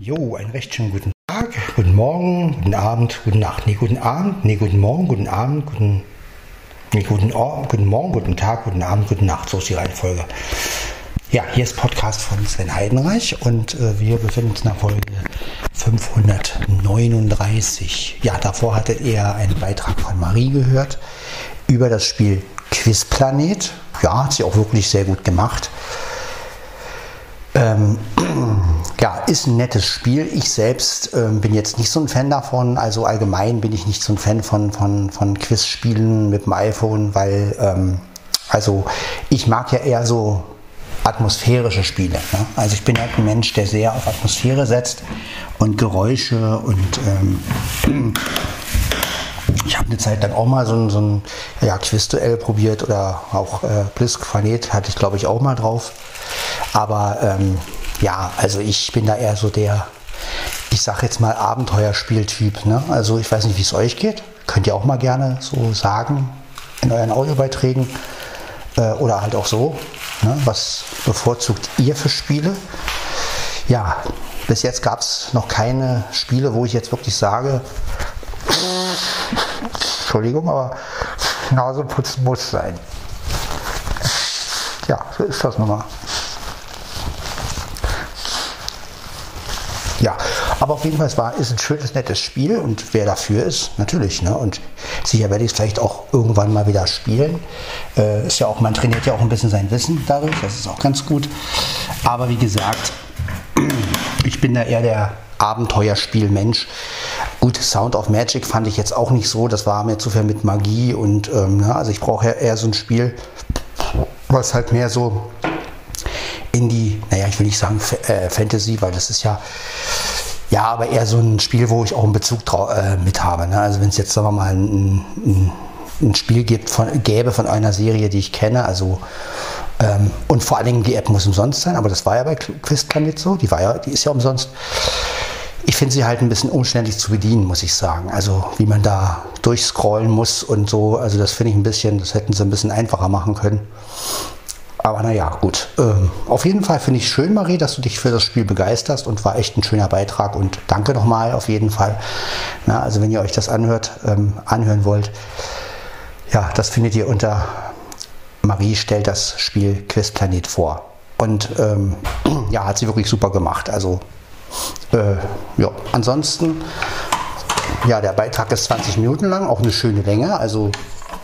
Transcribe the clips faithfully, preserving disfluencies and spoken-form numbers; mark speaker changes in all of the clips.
Speaker 1: Jo, einen recht schönen guten Tag, guten Morgen, guten Abend, guten Nacht. Nee, guten Abend, nee, guten Morgen, guten Abend, guten, nee, guten, Or guten Morgen, guten Tag, guten Abend, guten Nacht. So ist die Reihenfolge. Ja, hier ist Podcast von Sven Heidenreich und äh, wir befinden uns in der Folge fünfhundertneununddreißig. Ja, davor hattet ihr einen Beitrag von Marie gehört über das Spiel Quizplanet. Ja, hat sie auch wirklich sehr gut gemacht. Ähm, ja, ist ein nettes Spiel. Ich selbst ähm, bin jetzt nicht so ein Fan davon. Also allgemein bin ich nicht so ein Fan von, von, von Quizspielen mit dem iPhone, weil ähm, also ich mag ja eher so atmosphärische Spiele. Ne? Also ich bin halt ein Mensch, der sehr auf Atmosphäre setzt und Geräusche und ähm, ich habe eine Zeit lang auch mal so ein, so ein ja, Quizduell probiert oder auch äh, Blitzplanet hatte ich glaube ich auch mal drauf. Aber ähm, ja, also ich bin da eher so der, ich sag jetzt mal Abenteuerspieltyp. Ne? Also ich weiß nicht, wie es euch geht. Könnt ihr auch mal gerne so sagen in euren Audiobeiträgen äh, oder halt auch so. Ne? Was bevorzugt ihr für Spiele? Ja, bis jetzt gab es noch keine Spiele, wo ich jetzt wirklich sage, Entschuldigung, aber Nasenputzen muss sein. Ja, so ist das nun mal. Ja, aber auf jeden Fall, es war, ist ein schönes, nettes Spiel und wer dafür ist, natürlich. Ne? Und sicher werde ich es vielleicht auch irgendwann mal wieder spielen. Äh, ist ja auch, man trainiert ja auch ein bisschen sein Wissen dadurch, das ist auch ganz gut. Aber wie gesagt, ich bin da eher der Abenteuerspielmensch. Gut, Sound of Magic fand ich jetzt auch nicht so, das war mir zu viel mit Magie und ähm, ja, also ich brauche ja eher so ein Spiel, was halt mehr so in die, naja, ich will nicht sagen F äh, Fantasy, weil das ist ja, ja, aber eher so ein Spiel, wo ich auch einen Bezug äh, mit habe. Ne? Also wenn es jetzt, sagen wir mal, ein, ein, ein Spiel gibt von, gäbe von einer Serie, die ich kenne, also ähm, und vor allen Dingen die App muss umsonst sein, aber das war ja bei Quizplanet so, die war ja, die ist ja umsonst. Ich finde sie halt ein bisschen umständlich zu bedienen, muss ich sagen. Also wie man da durchscrollen muss und so, also das finde ich ein bisschen, das hätten sie ein bisschen einfacher machen können. Aber naja, gut. Ähm, auf jeden Fall finde ich schön, Marie, dass du dich für das Spiel begeisterst und war echt ein schöner Beitrag und danke nochmal auf jeden Fall. Na, also wenn ihr euch das anhört, ähm, anhören wollt, ja, das findet ihr unter Marie stellt das Spiel Quizplanet vor. Und ähm, ja, hat sie wirklich super gemacht. Also äh, ja, ansonsten, ja, der Beitrag ist zwanzig Minuten lang, auch eine schöne Länge, also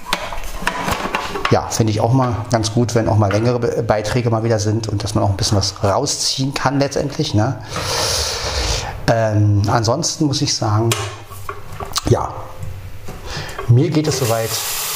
Speaker 1: ja, finde ich auch mal ganz gut, wenn auch mal längere Be Beiträge mal wieder sind und dass man auch ein bisschen was rausziehen kann letztendlich. Ne? Ähm, ansonsten muss ich sagen, ja, mir geht es soweit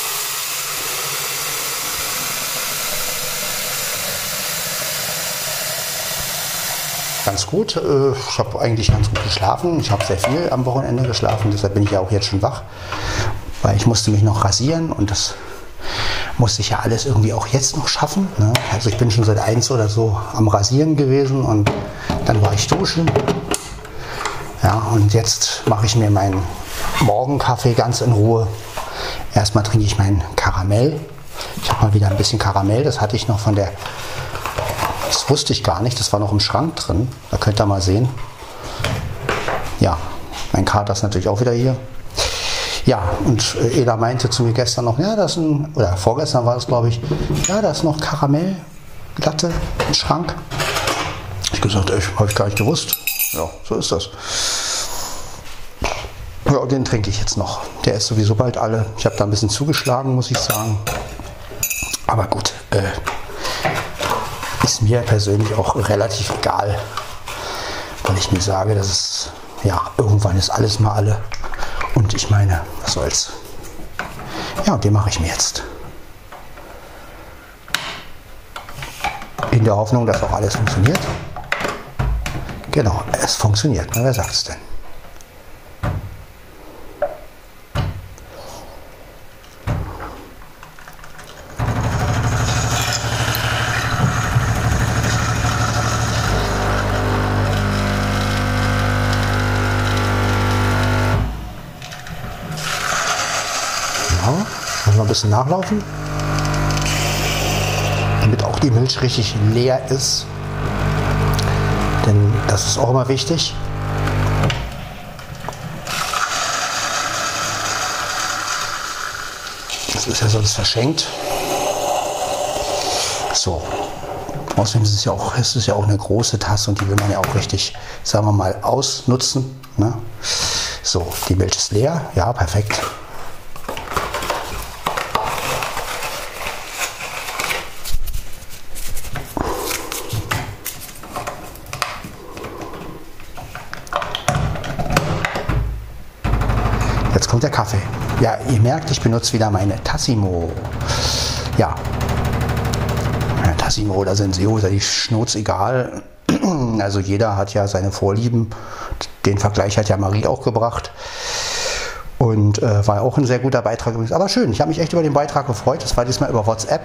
Speaker 1: ganz gut. Ich habe eigentlich ganz gut geschlafen. Ich habe sehr viel am Wochenende geschlafen, deshalb bin ich ja auch jetzt schon wach, weil ich musste mich noch rasieren und das musste ich ja alles irgendwie auch jetzt noch schaffen. Ne? Also ich bin schon seit eins oder so am Rasieren gewesen und dann war ich duschen. Ja, und jetzt mache ich mir meinen Morgenkaffee ganz in Ruhe. Erstmal trinke ich meinen Karamell. Ich habe mal wieder ein bisschen Karamell, das hatte ich noch von der, das wusste ich gar nicht, das war noch im Schrank drin. Da könnt ihr mal sehen. Ja, mein Kater ist natürlich auch wieder hier. Ja, und Ela meinte zu mir gestern noch, ja, das ist ein, oder vorgestern war es, glaube ich, ja, da ist noch Karamellglatte im Schrank. Ich gesagt, ey, habe ich gar nicht gewusst. Ja, so ist das. Ja, und den trinke ich jetzt noch. Der ist sowieso bald alle. Ich habe da ein bisschen zugeschlagen, muss ich sagen. Aber gut, äh, ist mir persönlich auch relativ egal, weil ich mir sage, dass es, ja, irgendwann ist alles mal alle. Und ich meine, was soll's. Ja, und den mache ich mir jetzt. In der Hoffnung, dass auch alles funktioniert. Genau, es funktioniert. Na, wer sagt's denn? Ein bisschen nachlaufen, damit auch die Milch richtig leer ist. denn das ist auch immer wichtig. Das ist ja sonst verschenkt. So. Außerdem ist es ja auch, ist es ja auch eine große Tasse und die will man ja auch richtig, sagen wir mal, ausnutzen. Ne? So, die Milch ist leer. Ja, perfekt. Jetzt kommt der Kaffee. Ja, ihr merkt, ich benutze wieder meine Tassimo. Ja. Tassimo oder Senseo ist ja die Schnurz egal. Also jeder hat ja seine Vorlieben. Den Vergleich hat ja Marie auch gebracht. Und äh, war auch ein sehr guter Beitrag übrigens. Aber schön, ich habe mich echt über den Beitrag gefreut. Das war diesmal über WhatsApp.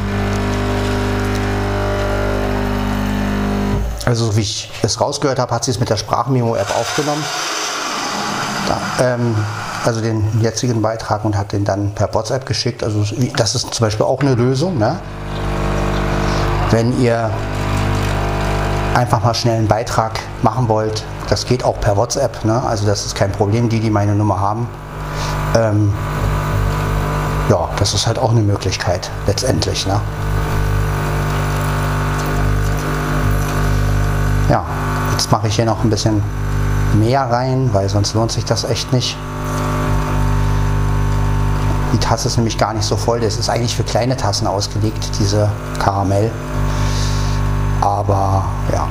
Speaker 1: Also so wie ich es rausgehört habe, hat sie es mit der Sprachmemo-App aufgenommen. Da, ähm, also den jetzigen Beitrag und hat den dann per WhatsApp geschickt. Also das ist zum Beispiel auch eine Lösung, ne? Wenn ihr einfach mal schnell einen Beitrag machen wollt, das geht auch per WhatsApp, ne? Also das ist kein Problem, die, die meine Nummer haben. Ähm, ja, das ist halt auch eine Möglichkeit letztendlich, ne? Ja, jetzt mache ich hier noch ein bisschen mehr rein, weil sonst lohnt sich das echt nicht. Die Tasse ist nämlich gar nicht so voll. Das ist eigentlich für kleine Tassen ausgelegt, diese Karamell. Aber ja,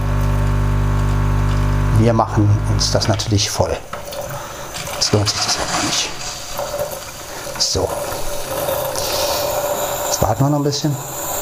Speaker 1: wir machen uns das natürlich voll. Jetzt lohnt sich das einfach nicht. So. Jetzt warten wir noch ein bisschen.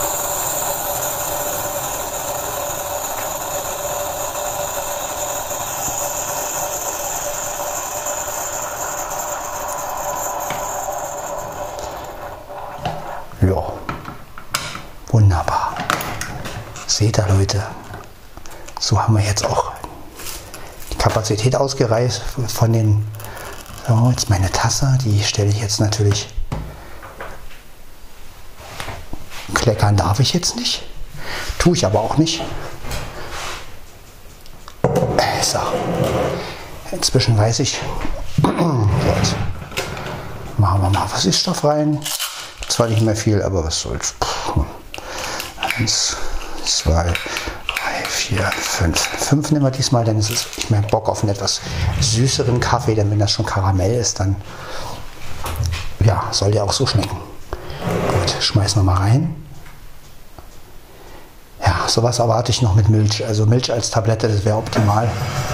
Speaker 1: Ja, wunderbar. Seht ihr, Leute, so haben wir jetzt auch die Kapazität ausgereizt von den. So, jetzt meine Tasse, die stelle ich jetzt natürlich. Kleckern darf ich jetzt nicht, tue ich aber auch nicht. So, inzwischen weiß ich. Jetzt machen wir mal Süßstoff rein. Zwar nicht mehr viel, aber was soll's. Eins, zwei, drei, vier, fünf. Fünf nehmen wir diesmal, denn es ist, ich mehr Bock auf einen etwas süßeren Kaffee, denn wenn das schon Karamell ist, dann ja, soll der auch so schmecken. Gut, schmeißen wir mal rein. Ja, sowas erwarte ich noch mit Milch. Also Milch als Tablette, das wäre optimal.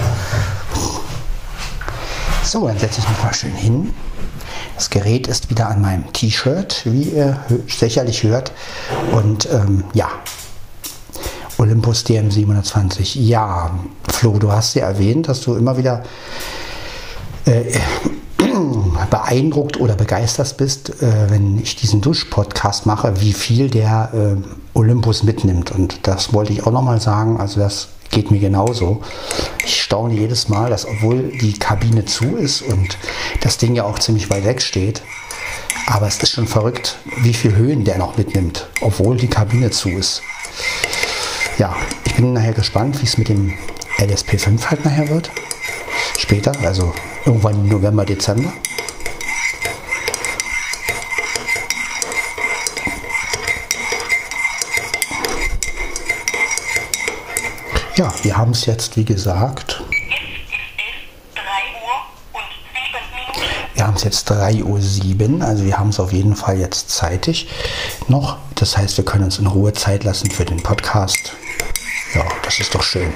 Speaker 1: So, dann setze ich mich mal schön hin. Das Gerät ist wieder an meinem T-Shirt, wie ihr sicherlich hört. Und ähm, ja, Olympus D M siebenhundertzwanzig. Ja, Flo, du hast ja erwähnt, dass du immer wieder äh, beeindruckt oder begeistert bist, äh, wenn ich diesen Dusch-Podcast mache, wie viel der äh, Olympus mitnimmt. Und das wollte ich auch nochmal sagen. Also das geht mir genauso. Ich staune jedes Mal, dass obwohl die Kabine zu ist und das Ding ja auch ziemlich weit weg steht, aber es ist schon verrückt, wie viel Höhen der noch mitnimmt, obwohl die Kabine zu ist. Ja, ich bin nachher gespannt, wie es mit dem L S P fünf halt nachher wird. Später, also irgendwann im November, Dezember. Ja, wir haben es jetzt, wie gesagt. Wir haben es jetzt drei Uhr sieben, also wir haben es auf jeden Fall jetzt zeitig noch. Das heißt, wir können uns in Ruhe Zeit lassen für den Podcast. Ja, das ist doch schön.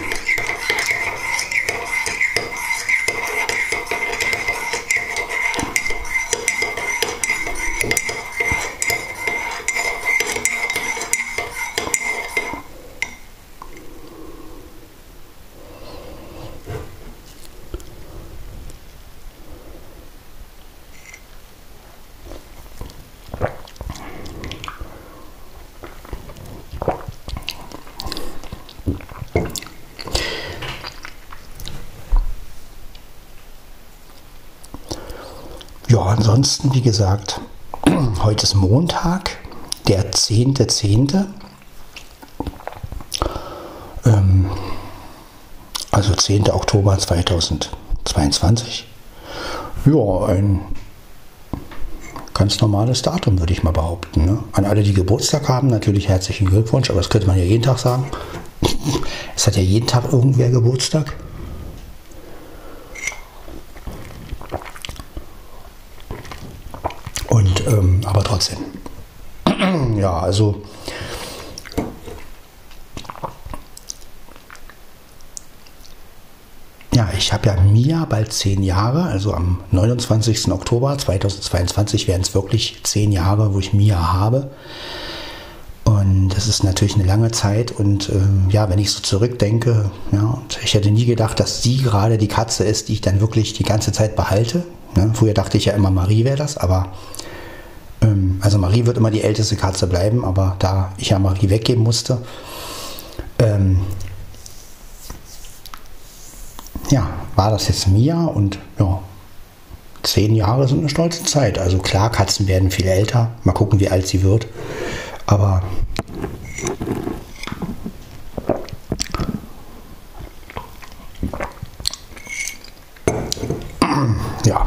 Speaker 1: Ja, ansonsten, wie gesagt, heute ist Montag, der zehnte zehnte Ähm, Also zehnter Oktober zweitausendzweiundzwanzig. Ja, ein ganz normales Datum, würde ich mal behaupten. Ne? An alle, die Geburtstag haben, natürlich herzlichen Glückwunsch, aber das könnte man ja jeden Tag sagen. Es hat ja jeden Tag irgendwer Geburtstag. Und, ähm, aber trotzdem. Ja, also ja, ich habe ja Mia bald zehn Jahre, also am neunundzwanzigsten Oktober zweitausendzweiundzwanzig werden es wirklich zehn Jahre, wo ich Mia habe. Und das ist natürlich eine lange Zeit und ähm, ja, wenn ich so zurückdenke, ja, und ich hätte nie gedacht, dass sie gerade die Katze ist, die ich dann wirklich die ganze Zeit behalte. Ne? Früher dachte ich ja immer, Marie wäre das, aber ähm, also Marie wird immer die älteste Katze bleiben, aber da ich ja Marie weggeben musste, ähm, ja, war das jetzt Mia und ja, zehn Jahre sind eine stolze Zeit. Also klar, Katzen werden viel älter. Mal gucken, wie alt sie wird. Aber ja.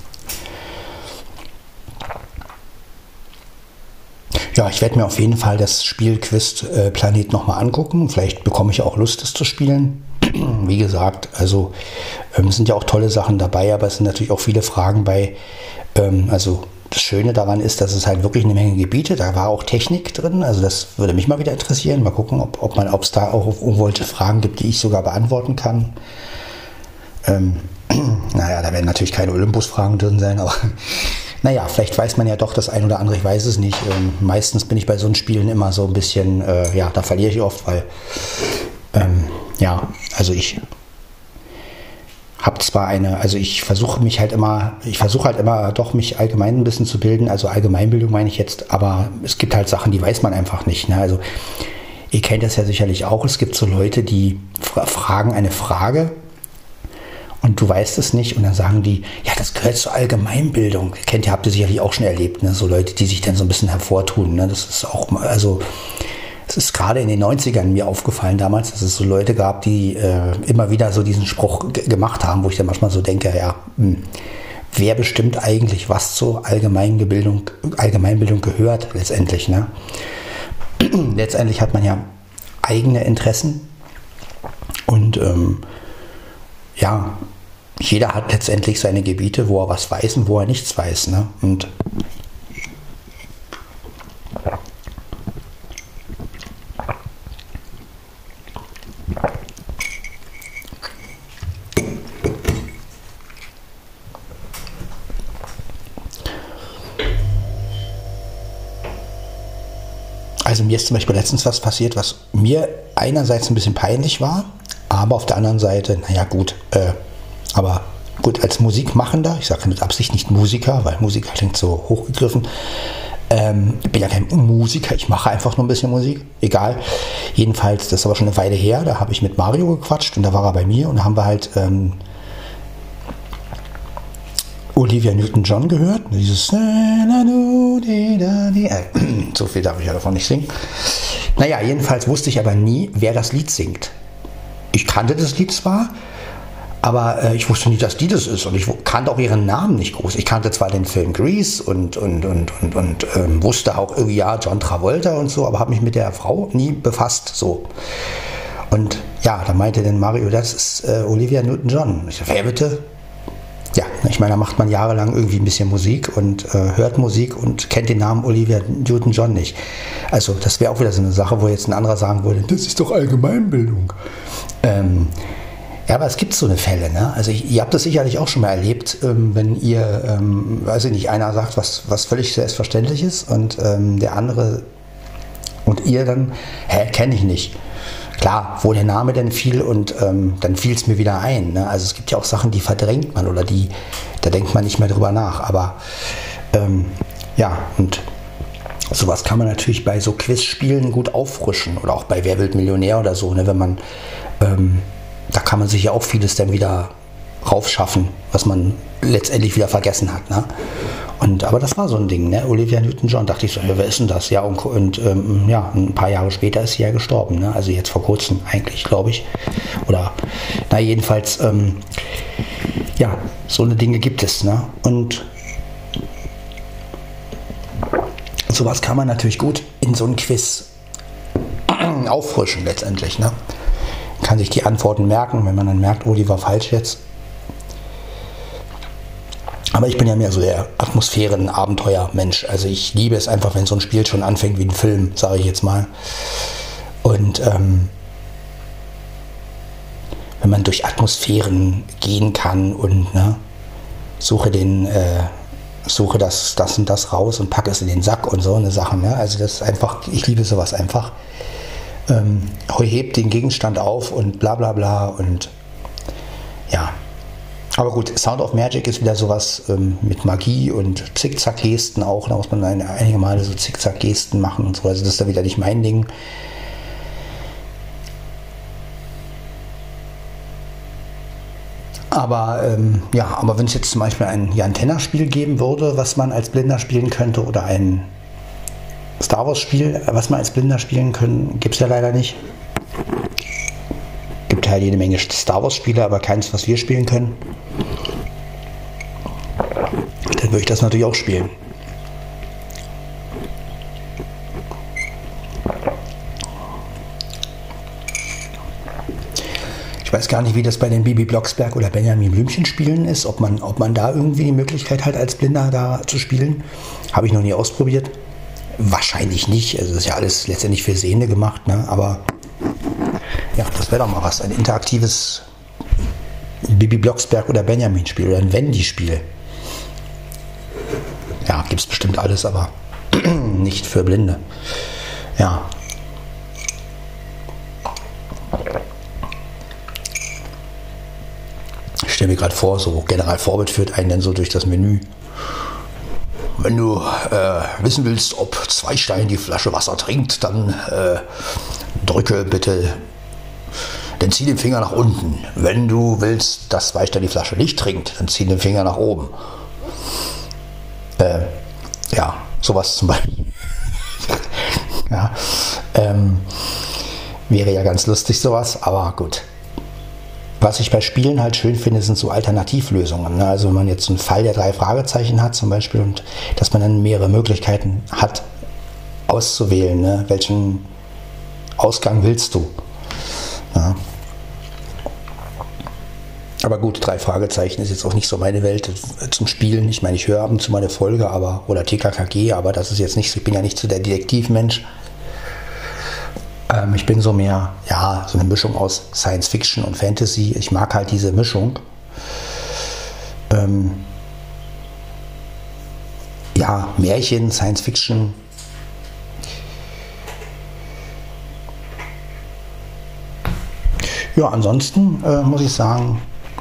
Speaker 1: Ja, ich werde mir auf jeden Fall das Spiel Quiz äh, Planet nochmal angucken. Vielleicht bekomme ich auch Lust, es zu spielen. Wie gesagt, also ähm, es sind ja auch tolle Sachen dabei, aber es sind natürlich auch viele Fragen bei. Ähm, also das Schöne daran ist, dass es halt wirklich eine Menge Gebiete, da war auch Technik drin, also das würde mich mal wieder interessieren. Mal gucken, ob, ob man, ob es da auch irgendwelche Fragen gibt, die ich sogar beantworten kann. Ähm, naja, da werden natürlich keine Olympus-Fragen drin sein, aber naja, vielleicht weiß man ja doch das ein oder andere, ich weiß es nicht. Ähm, meistens bin ich bei so einen Spielen immer so ein bisschen, äh, ja, da verliere ich oft, weil, ähm, ja, also ich habe zwar eine, also ich versuche mich halt immer, ich versuche halt immer doch mich allgemein ein bisschen zu bilden, also Allgemeinbildung meine ich jetzt, aber es gibt halt Sachen, die weiß man einfach nicht. Ne? Also ihr kennt das ja sicherlich auch, es gibt so Leute, die fra- fragen eine Frage und du weißt es nicht und dann sagen die, ja, das gehört zur Allgemeinbildung. Kennt ihr, habt ihr sicherlich auch schon erlebt, ne? So Leute, die sich dann so ein bisschen hervortun. Ne? Das ist auch mal, also es ist gerade in den neunzigern mir aufgefallen damals, dass es so Leute gab, die äh, immer wieder so diesen Spruch g- gemacht haben, wo ich dann manchmal so denke, ja, mh, wer bestimmt eigentlich, was zur Allgemeinbildung, Allgemeinbildung gehört letztendlich. Ne? Letztendlich hat man ja eigene Interessen und ähm, ja, jeder hat letztendlich seine Gebiete, wo er was weiß und wo er nichts weiß. Ne? Und also mir ist zum Beispiel letztens was passiert, was mir einerseits ein bisschen peinlich war, aber auf der anderen Seite, naja gut, äh, aber gut, als Musikmachender, ich sage mit Absicht nicht Musiker, weil Musiker klingt so hochgegriffen, ähm, ich bin ja kein Musiker, ich mache einfach nur ein bisschen Musik, egal. Jedenfalls, das ist aber schon eine Weile her, da habe ich mit Mario gequatscht und da war er bei mir und da haben wir halt ähm, Olivia Newton-John gehört, dieses so viel darf ich ja davon nicht singen. Naja, jedenfalls wusste ich aber nie, wer das Lied singt. Ich kannte das Lied zwar, aber äh, ich wusste nicht, dass die das ist und ich kannte auch ihren Namen nicht groß. Ich kannte zwar den Film Grease und, und, und, und, und ähm, wusste auch irgendwie, ja, John Travolta und so, aber habe mich mit der Frau nie befasst, so. Und ja, da meinte dann Mario, das ist äh, Olivia Newton-John. Ich dachte, wer bitte? Ja, ich meine, da macht man jahrelang irgendwie ein bisschen Musik und äh, hört Musik und kennt den Namen Olivia Newton-John nicht. Also das wäre auch wieder so eine Sache, wo jetzt ein anderer sagen würde, das ist doch Allgemeinbildung. Ähm, ja, aber es gibt so eine Fälle, ne? Also ich, ihr habt das sicherlich auch schon mal erlebt, ähm, wenn ihr, ähm, weiß ich nicht, einer sagt, was, was völlig selbstverständlich ist und ähm, der andere und ihr dann, hä, kenne ich nicht. Klar, wo der Name denn fiel und ähm, dann fiel es mir wieder ein. Ne? Also es gibt ja auch Sachen, die verdrängt man oder die, da denkt man nicht mehr drüber nach. Aber ähm, ja, und sowas kann man natürlich bei so Quizspielen gut auffrischen oder auch bei Wer wird Millionär oder so. Ne? Wenn man, ähm, da kann man sich ja auch vieles dann wieder raufschaffen, was man letztendlich wieder vergessen hat. Ne? Und, aber das war so ein Ding, ne? Olivia Newton-John, dachte ich so, wer ist denn das? Ja, und, und ähm, ja, ein paar Jahre später ist sie ja gestorben, ne? Also jetzt vor kurzem eigentlich, glaube ich. Oder, na jedenfalls, ähm, ja, so eine Dinge gibt es, ne? Und sowas kann man natürlich gut in so ein Quiz auffrischen letztendlich, ne? Man kann sich die Antworten merken, wenn man dann merkt, oh, die war falsch jetzt. Aber ich bin ja mehr so der Atmosphären-Abenteuer-Mensch. Also ich liebe es einfach, wenn so ein Spiel schon anfängt wie ein Film, sage ich jetzt mal. Und ähm, wenn man durch Atmosphären gehen kann und ne, suche den, äh, suche das, das und das raus und packe es in den Sack und so eine Sache. Ne? Also das ist einfach, ich liebe sowas einfach. Ähm, hebt den Gegenstand auf und bla bla bla und ja. Aber gut, Sound of Magic ist wieder sowas ähm, mit Magie und Zickzack-Gesten auch. Da muss man eine, einige Male so Zickzack-Gesten machen und so. Also das ist da wieder nicht mein Ding. Aber ähm, ja, aber wenn es jetzt zum Beispiel ein Jan Tenner-Spiel geben würde, was man als Blinder spielen könnte, oder ein Star Wars-Spiel, was man als Blinder spielen können, gibt es ja leider nicht. Gibt halt jede Menge Star Wars-Spiele, aber keins, was wir spielen können. Dann würde ich das natürlich auch spielen. Ich weiß gar nicht, wie das bei den Bibi Blocksberg oder Benjamin Blümchen Spielen ist, ob man, ob man da irgendwie die Möglichkeit hat, als Blinder da zu spielen. Habe ich noch nie ausprobiert. Wahrscheinlich nicht. Also das ist ja alles letztendlich für Sehende gemacht, ne? Aber ja, das wäre doch mal was. Ein interaktives Bibi Blocksberg oder Benjamin Spiel oder ein Wendy Spiel. Ja, gibt es bestimmt alles, aber nicht für Blinde. Ja. Ich stelle mir gerade vor, so General Forbit führt einen dann so durch das Menü. Wenn du äh, wissen willst, ob Zweistein die Flasche Wasser trinkt, dann äh, drücke bitte, dann zieh den Finger nach unten. Wenn du willst, dass Zweistein die Flasche nicht trinkt, dann zieh den Finger nach oben. Äh, ja, sowas zum Beispiel. ja, ähm, wäre ja ganz lustig sowas, aber gut. Was ich bei Spielen halt schön finde, sind so Alternativlösungen. Ne? Also wenn man jetzt einen Fall der drei Fragezeichen hat zum Beispiel und dass man dann mehrere Möglichkeiten hat auszuwählen, ne? Welchen Ausgang willst du? Ja. Aber gut, drei Fragezeichen ist jetzt auch nicht so meine Welt zum Spielen. Ich meine, ich höre ab und zu mal eine Folge, aber oder T K K G, aber das ist jetzt nicht so, ich bin ja nicht so der Detektivmensch. Ich bin so mehr, ja, so eine Mischung aus Science Fiction und Fantasy. Ich mag halt diese Mischung. Ähm, ja, Märchen, Science Fiction. Ja, ansonsten äh, muss ich sagen,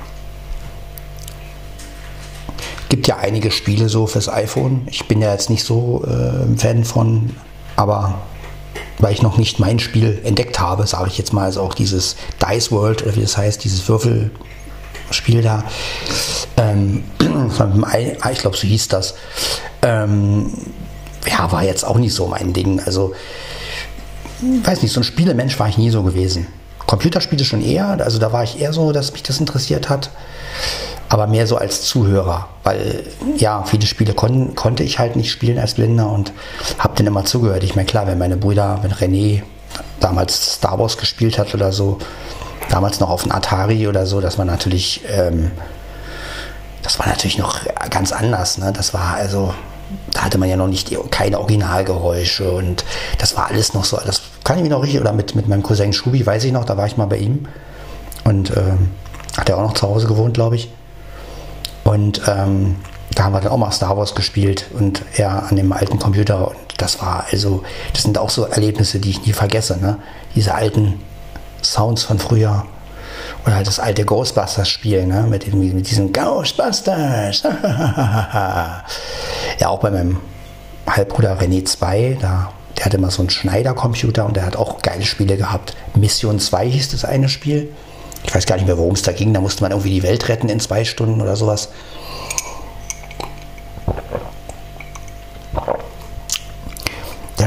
Speaker 1: gibt ja einige Spiele so fürs iPhone. Ich bin ja jetzt nicht so äh, ein Fan von, aber weil ich noch nicht mein Spiel entdeckt habe, sage ich jetzt mal, also auch dieses Dice World, oder wie das heißt, dieses Würfelspiel da, ähm, ich glaube, so hieß das, ähm, ja, war jetzt auch nicht so mein Ding, also, weiß nicht, so ein Spielemensch war ich nie so gewesen. Computerspiele schon eher, also da war ich eher so, dass mich das interessiert hat, aber mehr so als Zuhörer, weil ja, viele Spiele kon- konnte ich halt nicht spielen als Blinder und habe dann immer zugehört. Ich meine, klar, wenn meine Brüder, wenn René damals Star Wars gespielt hat oder so, damals noch auf dem Atari oder so, das war natürlich, ähm, das war natürlich noch ganz anders, ne? Das war also, da hatte man ja noch nicht die, keine Originalgeräusche und das war alles noch so, das kann ich mir noch richtig, oder mit, mit meinem Cousin Schubi, weiß ich noch, da war ich mal bei ihm und ähm, hat er auch noch zu Hause gewohnt, glaube ich. Und ähm, da haben wir dann auch mal Star Wars gespielt und er an dem alten Computer und das war also, das sind auch so Erlebnisse, die ich nie vergesse, ne? Diese alten Sounds von früher oder halt das alte Ghostbusters-Spiel, ne? Mit, mit diesen Ghostbusters. Ja, auch bei meinem Halbbruder René zwei, da, der hatte mal so einen Schneider-Computer und der hat auch geile Spiele gehabt. Mission zwei hieß das eine Spiel. Ich weiß gar nicht mehr, worum es da ging. Da musste man irgendwie die Welt retten in zwei Stunden oder sowas.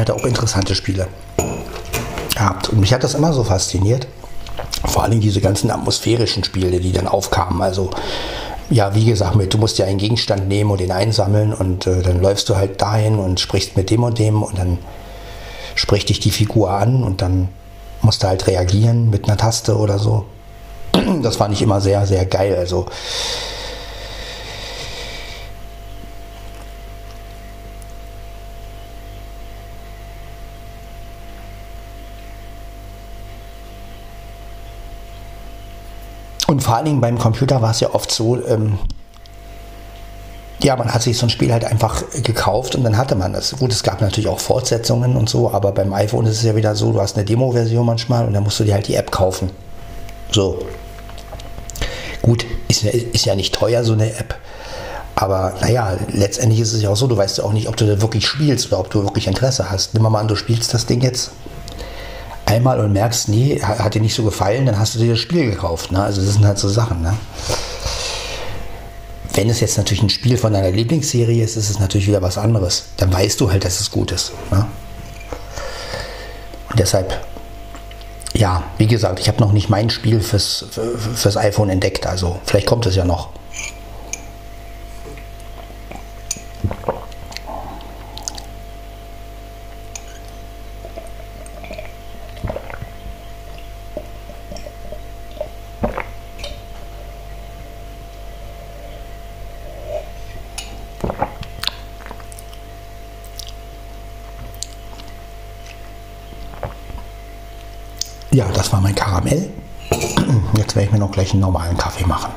Speaker 1: halt auch interessante Spiele gehabt. Und mich hat das immer so fasziniert. Vor allem diese ganzen atmosphärischen Spiele, die dann aufkamen. Also, ja, wie gesagt, du musst dir einen Gegenstand nehmen und den einsammeln und äh, dann läufst du halt dahin und sprichst mit dem und dem und dann spricht dich die Figur an und dann musst du halt reagieren mit einer Taste oder so. Das fand ich immer sehr, sehr geil. Also, und vor allen Dingen beim Computer war es ja oft so, ähm, ja, man hat sich so ein Spiel halt einfach gekauft und dann hatte man das. Gut, es gab natürlich auch Fortsetzungen und so, aber beim iPhone ist es ja wieder so, du hast eine Demo-Version manchmal und dann musst du dir halt die App kaufen. So. Gut, ist, ist ja nicht teuer, so eine App. Aber naja, letztendlich ist es ja auch so, du weißt ja auch nicht, ob du da wirklich spielst oder ob du wirklich Interesse hast. Nimm mal an, du spielst das Ding jetzt einmal und merkst, nee, hat dir nicht so gefallen, dann hast du dir das Spiel gekauft. Ne? Also das sind halt so Sachen. Ne? Wenn es jetzt natürlich ein Spiel von deiner Lieblingsserie ist, ist es natürlich wieder was anderes. Dann weißt du halt, dass es gut ist. Ne? Und deshalb, ja, wie gesagt, ich habe noch nicht mein Spiel fürs, fürs iPhone entdeckt. Also vielleicht kommt es ja noch. Ja, das war mein Karamell. Jetzt werde ich mir noch gleich einen normalen Kaffee machen.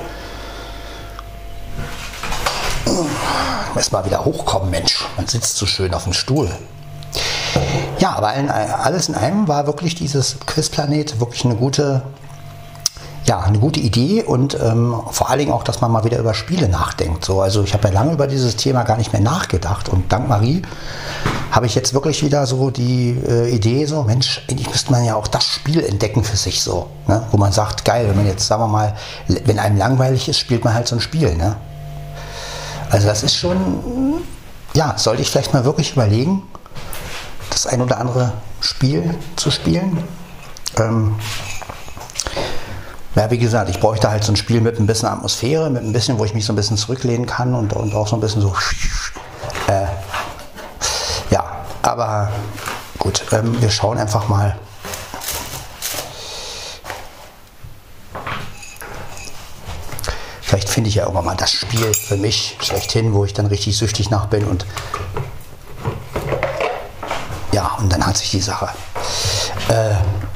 Speaker 1: Erstmal wieder hochkommen, Mensch. Man sitzt so schön auf dem Stuhl. Ja, aber in, alles in allem war wirklich dieses Quizplanet wirklich eine gute, ja, eine gute Idee und ähm, vor allen Dingen auch, dass man mal wieder über Spiele nachdenkt. So, also ich habe ja lange über dieses Thema gar nicht mehr nachgedacht und dank Marie habe ich jetzt wirklich wieder so die äh, Idee, so Mensch, eigentlich müsste man ja auch das Spiel entdecken für sich so, ne? Wo man sagt, geil, wenn man jetzt, sagen wir mal, wenn einem langweilig ist, spielt man halt so ein Spiel, ne? Also das ist schon, ja, sollte ich vielleicht mal wirklich überlegen, das ein oder andere Spiel zu spielen. Ähm, ja, wie gesagt, ich bräuchte halt so ein Spiel mit ein bisschen Atmosphäre, mit ein bisschen, wo ich mich so ein bisschen zurücklehnen kann und, und auch so ein bisschen so, äh, ja, aber gut, ähm, wir schauen einfach mal. Vielleicht finde ich ja irgendwann mal das Spiel für mich schlechthin, wo ich dann richtig süchtig nach bin und ja, und dann hat sich die Sache. Äh,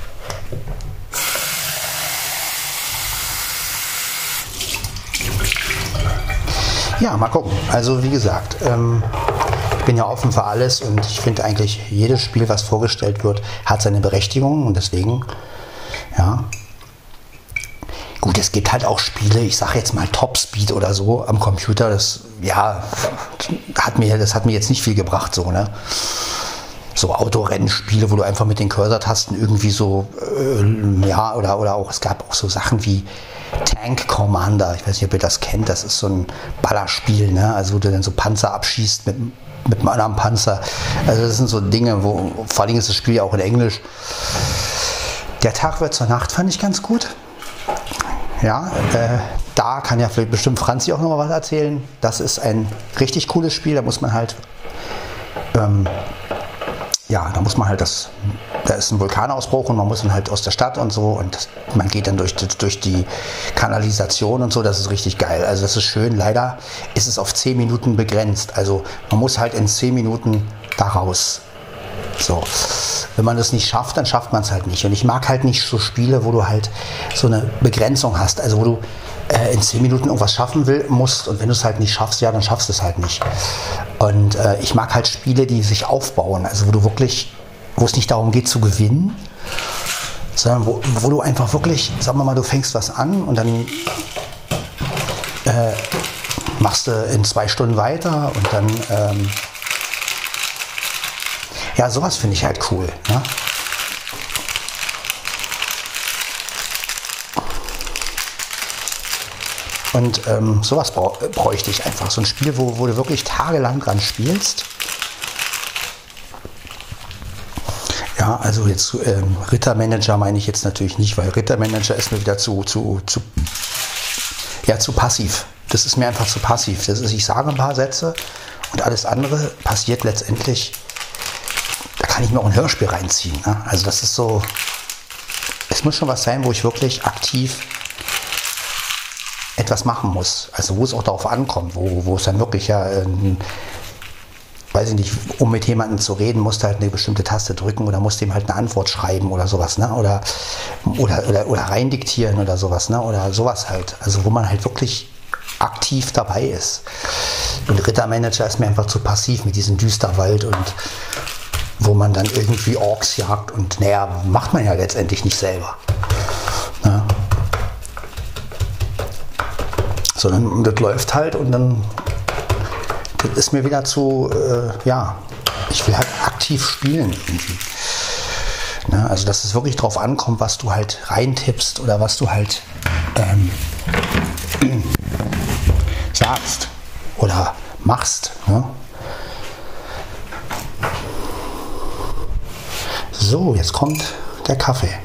Speaker 1: ja, mal gucken. Also wie gesagt, ähm, ich bin ja offen für alles und ich finde eigentlich jedes Spiel, was vorgestellt wird, hat seine Berechtigung und deswegen, ja. Gut, es gibt halt auch Spiele, ich sage jetzt mal Top Speed oder so am Computer, das, ja, hat mir, das hat mir jetzt nicht viel gebracht, so, ne? So Autorennspiele, wo du einfach mit den Cursor-Tasten irgendwie so, äh, ja, oder, oder auch, es gab auch so Sachen wie Tank Commander, ich weiß nicht, ob ihr das kennt, das ist so ein Ballerspiel, ne? Also wo du dann so Panzer abschießt mit, mit einem anderen Panzer, also das sind so Dinge, wo, vor allem ist das Spiel ja auch in Englisch. Der Tag wird zur Nacht fand ich ganz gut. Ja, äh, da kann ja vielleicht bestimmt Franzi auch noch mal was erzählen. Das ist ein richtig cooles Spiel. Da muss man halt, ähm, ja, da muss man halt das, da ist ein Vulkanausbruch und man muss dann halt aus der Stadt und so und man geht dann durch, durch die Kanalisation und so. Das ist richtig geil. Also das ist schön. Leider ist es auf zehn Minuten begrenzt. Also man muss halt in zehn Minuten da raus. So, wenn man das nicht schafft, dann schafft man es halt nicht. Und ich mag halt nicht so Spiele, wo du halt so eine Begrenzung hast, also wo du äh, in zehn Minuten irgendwas schaffen will, musst und wenn du es halt nicht schaffst, ja, dann schaffst du es halt nicht. Und äh, ich mag halt Spiele, die sich aufbauen, also wo du wirklich, wo es nicht darum geht zu gewinnen, sondern wo, wo du einfach wirklich, sagen wir mal, du fängst was an und dann äh, machst du in zwei Stunden weiter und dann ähm, ja, sowas finde ich halt cool. Ne? Und ähm, sowas brauch, bräuchte ich einfach. So ein Spiel, wo, wo du wirklich tagelang dran spielst. Ja, also jetzt ähm, Rittermanager meine ich jetzt natürlich nicht, weil Rittermanager ist mir wieder zu, zu, zu, ja, zu passiv. Das ist mir einfach zu passiv. Das ist, ich sage ein paar Sätze und alles andere passiert letztendlich, da kann ich mir auch ein Hörspiel reinziehen. Ne? Also das ist so, es muss schon was sein, wo ich wirklich aktiv etwas machen muss. Also wo es auch darauf ankommt, wo, wo es dann wirklich ja, ähm, weiß ich nicht, um mit jemandem zu reden, musst du halt eine bestimmte Taste drücken oder musst ihm halt eine Antwort schreiben oder sowas, ne? Oder, oder, oder, oder rein diktieren oder sowas, ne? Oder sowas halt. Also wo man halt wirklich aktiv dabei ist. Und Rittermanager ist mir einfach zu passiv mit diesem Düsterwald und wo man dann irgendwie Orks jagt und naja, macht man ja letztendlich nicht selber. Ne? Sondern das läuft halt und dann das ist mir wieder zu, äh, ja, ich will halt aktiv spielen irgendwie. Ne? Also dass es wirklich drauf ankommt, was du halt reintippst oder was du halt ähm, sagst oder machst. Ne? So, jetzt kommt der Kaffee.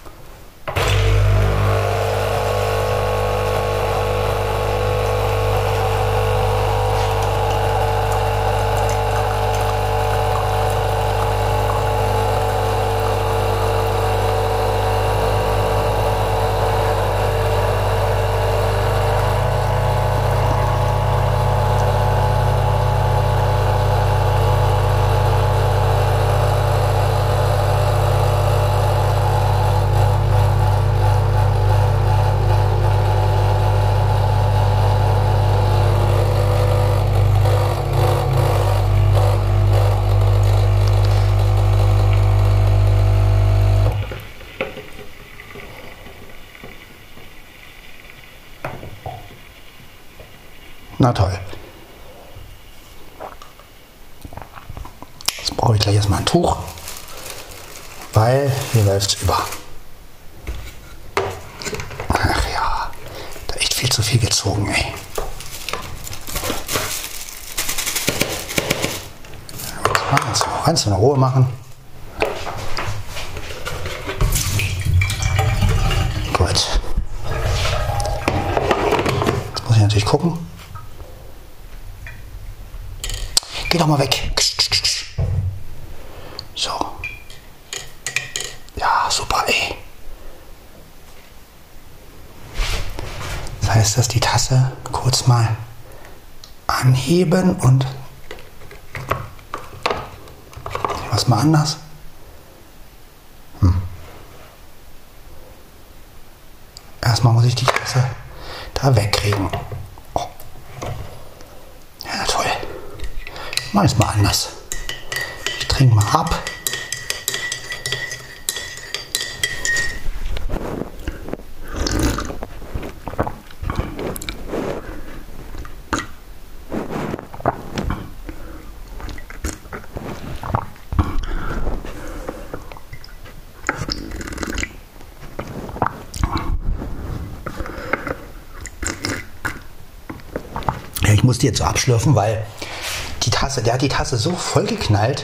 Speaker 1: Na toll. Jetzt brauche ich gleich erstmal ein Tuch, weil hier läuft es über. Ach ja, da echt viel zu viel gezogen, ey. Kannst du kannst du in Ruhe machen. Gut. Jetzt muss ich natürlich gucken. Geh doch mal weg. So. Ja, super, ey. Das heißt, dass die Tasse kurz mal anheben und was mal anders. Hm. Erstmal muss ich die Tasse da wegkriegen. Oh. Ja, toll. Mach es mal anders. Ich trinke mal ab. Ja, ich musste jetzt so abschlürfen, weil die Tasse, der hat die Tasse so voll geknallt.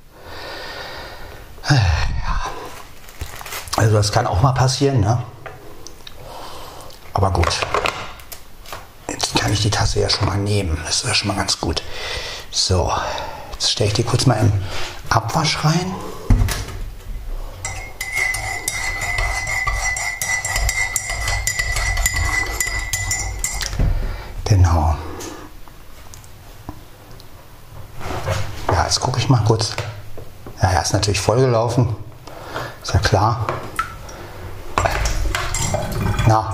Speaker 1: Ja. Also das kann auch mal passieren, ne? Aber gut. Jetzt kann ich die Tasse ja schon mal nehmen. Das ist ja schon mal ganz gut. So, jetzt stelle ich die kurz mal im Abwasch rein. Genau. Ja, jetzt gucke ich mal kurz. Ja, er ist natürlich vollgelaufen. Ist ja klar. Na.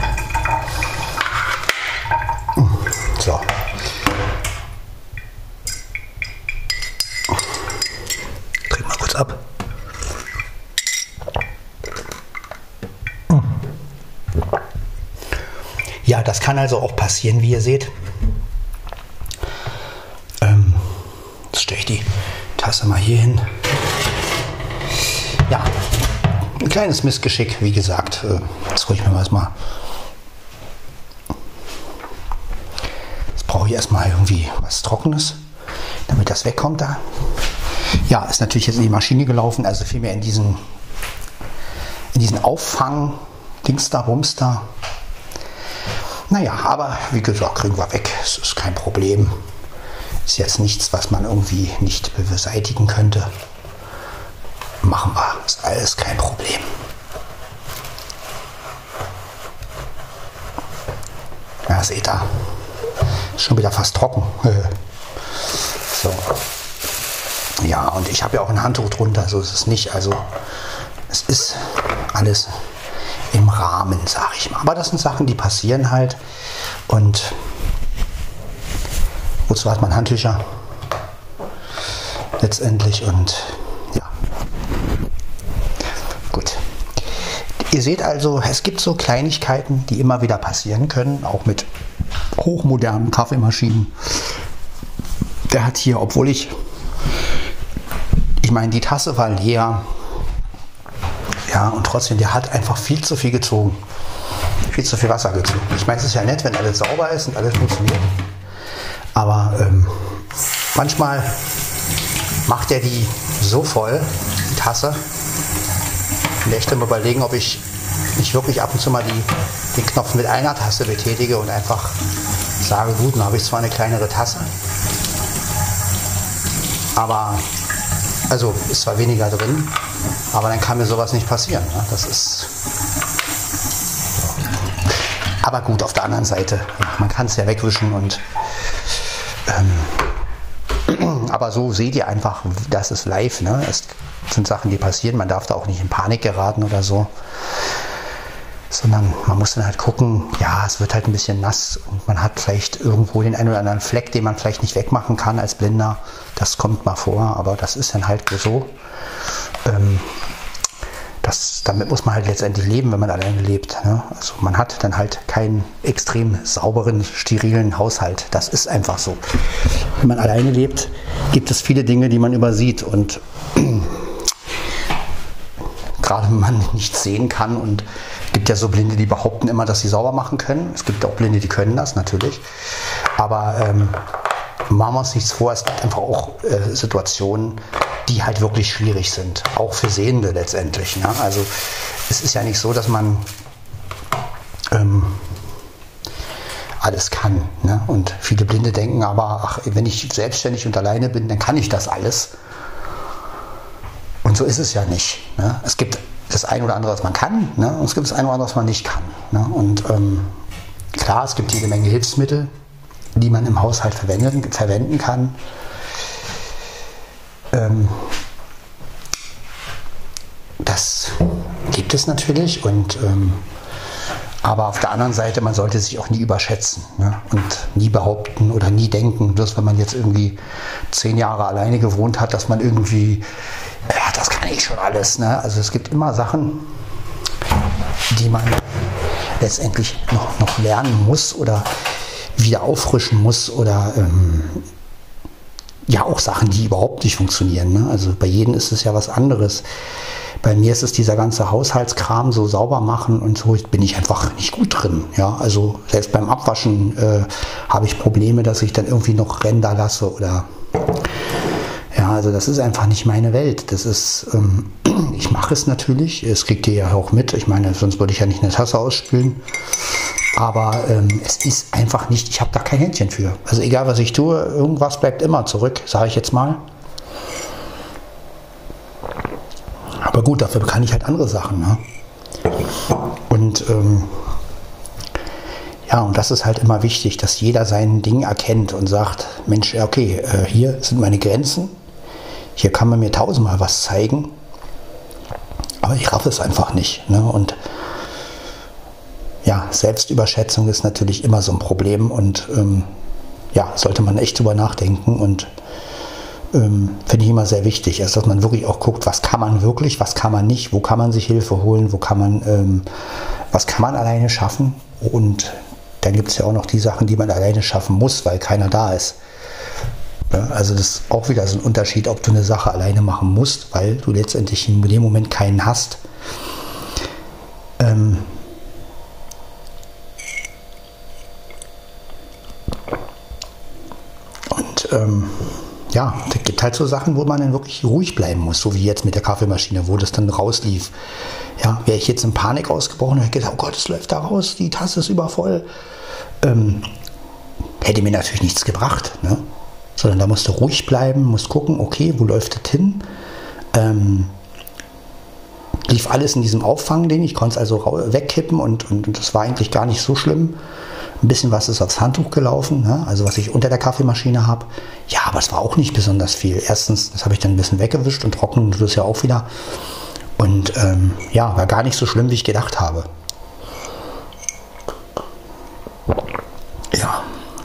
Speaker 1: So. Trink mal kurz ab. Ja, das kann also auch passieren, wie ihr seht. Ähm, jetzt stelle ich die Tasse mal hier hin. Ja, ein kleines Missgeschick, wie gesagt. Jetzt hole ich mir was mal. Jetzt brauche ich erstmal irgendwie was Trockenes, damit das wegkommt da. Ja, ist natürlich jetzt in die Maschine gelaufen, also vielmehr in diesen, in diesen Auffang, Dings da, Bums da. Naja, aber wie gesagt, kriegen wir weg. Es ist kein Problem. Ist jetzt nichts, was man irgendwie nicht beseitigen könnte. Machen wir. Ist alles kein Problem. Ja, seht ihr. Ist schon wieder fast trocken. So. Ja, und ich habe ja auch ein Handtuch drunter, so ist es nicht. Also es ist alles im Rahmen, sage ich mal. Aber das sind Sachen, die passieren halt. Und wozu hat man Handtücher? Letztendlich. Und ja. Gut. Ihr seht also, es gibt so Kleinigkeiten, die immer wieder passieren können. Auch mit hochmodernen Kaffeemaschinen. Der hat hier, obwohl ich... Ich meine, die Tasse war leer. Ja, und trotzdem, der hat einfach viel zu viel gezogen. Viel zu viel Wasser gezogen. Ich meine, es ist ja nett, wenn alles sauber ist und alles funktioniert. Aber ähm, manchmal macht er die so voll, die Tasse. Und ich mal überlegen, ob ich nicht wirklich ab und zu mal die, den Knopf mit einer Tasse betätige und einfach sage, gut, dann habe ich zwar eine kleinere Tasse. Aber, also ist zwar weniger drin, aber dann kann mir sowas nicht passieren. Ne? Das ist. Aber gut, auf der anderen Seite, man kann es ja wegwischen und. Ähm, aber so seht ihr einfach, das ist live. Ne? Es sind Sachen, die passieren. Man darf da auch nicht in Panik geraten oder so. Sondern man muss dann halt gucken, ja, es wird halt ein bisschen nass und man hat vielleicht irgendwo den einen oder anderen Fleck, den man vielleicht nicht wegmachen kann als Blinder. Das kommt mal vor, aber das ist dann halt so. Ähm, das, damit muss man halt letztendlich leben, wenn man alleine lebt. Ne? Also man hat dann halt keinen extrem sauberen, sterilen Haushalt. Das ist einfach so. Wenn man alleine lebt, gibt es viele Dinge, die man übersieht und gerade wenn man nichts sehen kann und es gibt ja so Blinde, die behaupten immer, dass sie sauber machen können. Es gibt auch Blinde, die können das natürlich. Aber ähm, machen wir uns nichts vor, es gibt einfach auch äh, Situationen, die halt wirklich schwierig sind. Auch für Sehende letztendlich. Ne? Also es ist ja nicht so, dass man ähm, alles kann. Ne? Und viele Blinde denken aber, ach, wenn ich selbstständig und alleine bin, dann kann ich das alles. Und so ist es ja nicht. Ne? Es gibt das eine oder andere, was man kann, ne? Und es gibt das eine oder andere, was man nicht kann. Ne? Und ähm, klar, es gibt jede Menge Hilfsmittel, die man im Haushalt verwenden, verwenden kann. Ähm, das gibt es natürlich. Und, ähm, aber auf der anderen Seite, man sollte sich auch nie überschätzen, ne? Und nie behaupten oder nie denken, dass wenn man jetzt irgendwie zehn Jahre alleine gewohnt hat, dass man irgendwie ja, das kann ich schon alles. Ne? Also es gibt immer Sachen, die man letztendlich noch, noch lernen muss oder wieder auffrischen muss oder ähm, ja auch Sachen, die überhaupt nicht funktionieren. Ne? Also bei jedem ist es ja was anderes. Bei mir ist es dieser ganze Haushaltskram, so sauber machen und so, bin ich einfach nicht gut drin. Ja? Also selbst beim Abwaschen äh, habe ich Probleme, dass ich dann irgendwie noch Ränder lasse oder ja, also das ist einfach nicht meine Welt. Das ist, ähm, ich mache es natürlich, es kriegt ihr ja auch mit. Ich meine, sonst würde ich ja nicht eine Tasse ausspülen. Aber ähm, es ist einfach nicht, ich habe da kein Händchen für. Also egal, was ich tue, irgendwas bleibt immer zurück, sage ich jetzt mal. Aber gut, dafür kann ich halt andere Sachen. Ne? Und ähm, ja, und das ist halt immer wichtig, dass jeder sein Ding erkennt und sagt, Mensch, okay, äh, hier sind meine Grenzen. Hier kann man mir tausendmal was zeigen, aber ich raff es einfach nicht. Ne? Und ja, Selbstüberschätzung ist natürlich immer so ein Problem und ähm, ja, sollte man echt drüber nachdenken und ähm, finde ich immer sehr wichtig, also, dass man wirklich auch guckt, was kann man wirklich, was kann man nicht, wo kann man sich Hilfe holen, wo kann man, ähm, was kann man alleine schaffen und dann gibt es ja auch noch die Sachen, die man alleine schaffen muss, weil keiner da ist. Ja, also das ist auch wieder so ein Unterschied, ob du eine Sache alleine machen musst, weil du letztendlich in dem Moment keinen hast. Ähm und ähm, ja, es gibt halt so Sachen, wo man dann wirklich ruhig bleiben muss, so wie jetzt mit der Kaffeemaschine, wo das dann rauslief. Ja, wäre ich jetzt in Panik ausgebrochen und hätte gedacht, oh Gott, es läuft da raus, die Tasse ist übervoll. Ähm, hätte mir natürlich nichts gebracht, ne? Sondern da musst du ruhig bleiben, musst gucken, okay, wo läuft das hin? Ähm, lief alles in diesem Auffangending, ich konnte es also wegkippen und, und, und das war eigentlich gar nicht so schlimm. Ein bisschen was ist aufs Handtuch gelaufen, ne? Also was ich unter der Kaffeemaschine habe. Ja, aber es war auch nicht besonders viel. Erstens, das habe ich dann ein bisschen weggewischt und trocknen tut es ja auch wieder. Und ähm, ja, war gar nicht so schlimm, wie ich gedacht habe. Ja.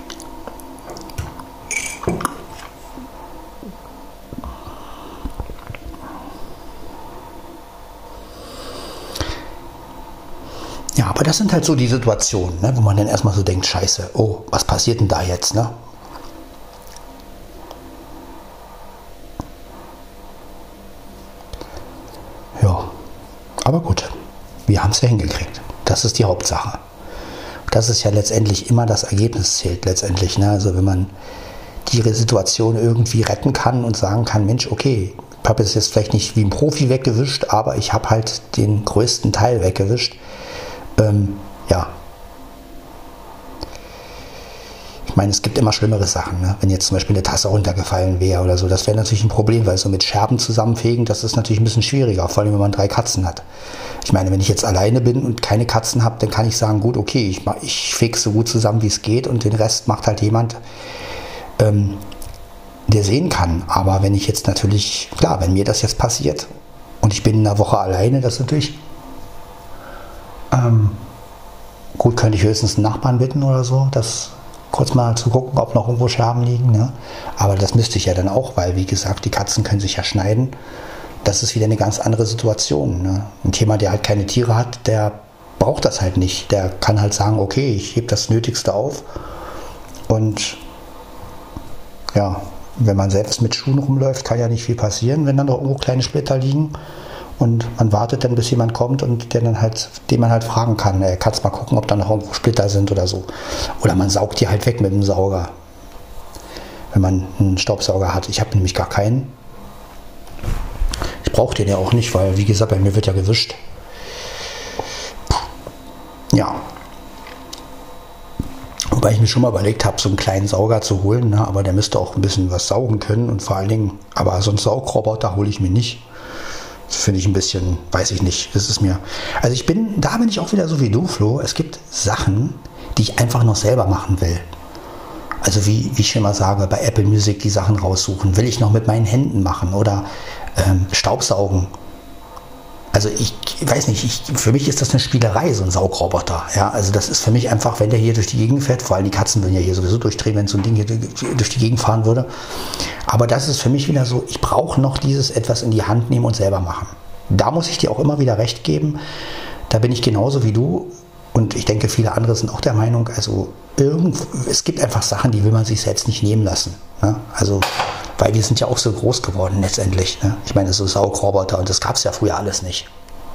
Speaker 1: Ja, aber das sind halt so die Situationen, ne, wo man dann erstmal so denkt, scheiße, oh, was passiert denn da jetzt, ne? Ja, aber gut, wir haben es ja hingekriegt. Das ist die Hauptsache. Das ist ja letztendlich immer das Ergebnis zählt letztendlich, ne? Also wenn man die Situation irgendwie retten kann und sagen kann, Mensch, okay, ich habe es jetzt vielleicht nicht wie ein Profi weggewischt, aber ich habe halt den größten Teil weggewischt. Ähm, ja. Ich meine, es gibt immer schlimmere Sachen, ne? Wenn jetzt zum Beispiel eine Tasse runtergefallen wäre oder so, das wäre natürlich ein Problem, weil so mit Scherben zusammenfegen, das ist natürlich ein bisschen schwieriger, vor allem wenn man drei Katzen hat. Ich meine, wenn ich jetzt alleine bin und keine Katzen habe, dann kann ich sagen, gut, okay, ich, ich fege so gut zusammen, wie es geht und den Rest macht halt jemand, ähm, der sehen kann. Aber wenn ich jetzt natürlich, klar, wenn mir das jetzt passiert und ich bin in einer Woche alleine, das ist natürlich ähm, gut, könnte ich höchstens einen Nachbarn bitten oder so, das kurz mal zu gucken, ob noch irgendwo Scherben liegen. Ne? Aber das müsste ich ja dann auch, weil, wie gesagt, die Katzen können sich ja schneiden. Das ist wieder eine ganz andere Situation. Ne? Und jemand, der halt keine Tiere hat, der braucht das halt nicht. Der kann halt sagen, okay, ich hebe das Nötigste auf. Und ja, wenn man selbst mit Schuhen rumläuft, kann ja nicht viel passieren, wenn dann noch irgendwo kleine Splitter liegen. Und man wartet dann, bis jemand kommt und der dann halt, den man halt fragen kann. Er kann mal gucken, ob da noch irgendwo Splitter sind oder so. Oder man saugt die halt weg mit dem Sauger. Wenn man einen Staubsauger hat. Ich habe nämlich gar keinen. Ich brauche den ja auch nicht, weil, wie gesagt, bei mir wird ja gewischt. Ja. Wobei ich mir schon mal überlegt habe, so einen kleinen Sauger zu holen. Ne? Aber der müsste auch ein bisschen was saugen können. Und vor allen Dingen, aber so einen Saugroboter hole ich mir nicht. Das finde ich ein bisschen, weiß ich nicht, das ist mir, also ich bin, da bin ich auch wieder so wie du, Flo, es gibt Sachen, die ich einfach noch selber machen will. Also wie, wie ich schon mal sage, bei Apple Music die Sachen raussuchen, will ich noch mit meinen Händen machen oder ähm, Staubsaugen. Also ich weiß nicht, ich, für mich ist das eine Spielerei, so ein Saugroboter. Ja, also das ist für mich einfach, wenn der hier durch die Gegend fährt, vor allem die Katzen würden ja hier sowieso durchdrehen, wenn so ein Ding hier durch die Gegend fahren würde. Aber das ist für mich wieder so, ich brauche noch dieses etwas in die Hand nehmen und selber machen. Da muss ich dir auch immer wieder recht geben. Da bin ich genauso wie du und ich denke, viele andere sind auch der Meinung, also irgend, es gibt einfach Sachen, die will man sich selbst nicht nehmen lassen. Ne? Also, weil wir sind ja auch so groß geworden letztendlich. Ne? Ich meine, so Saugroboter und das gab es ja früher alles nicht.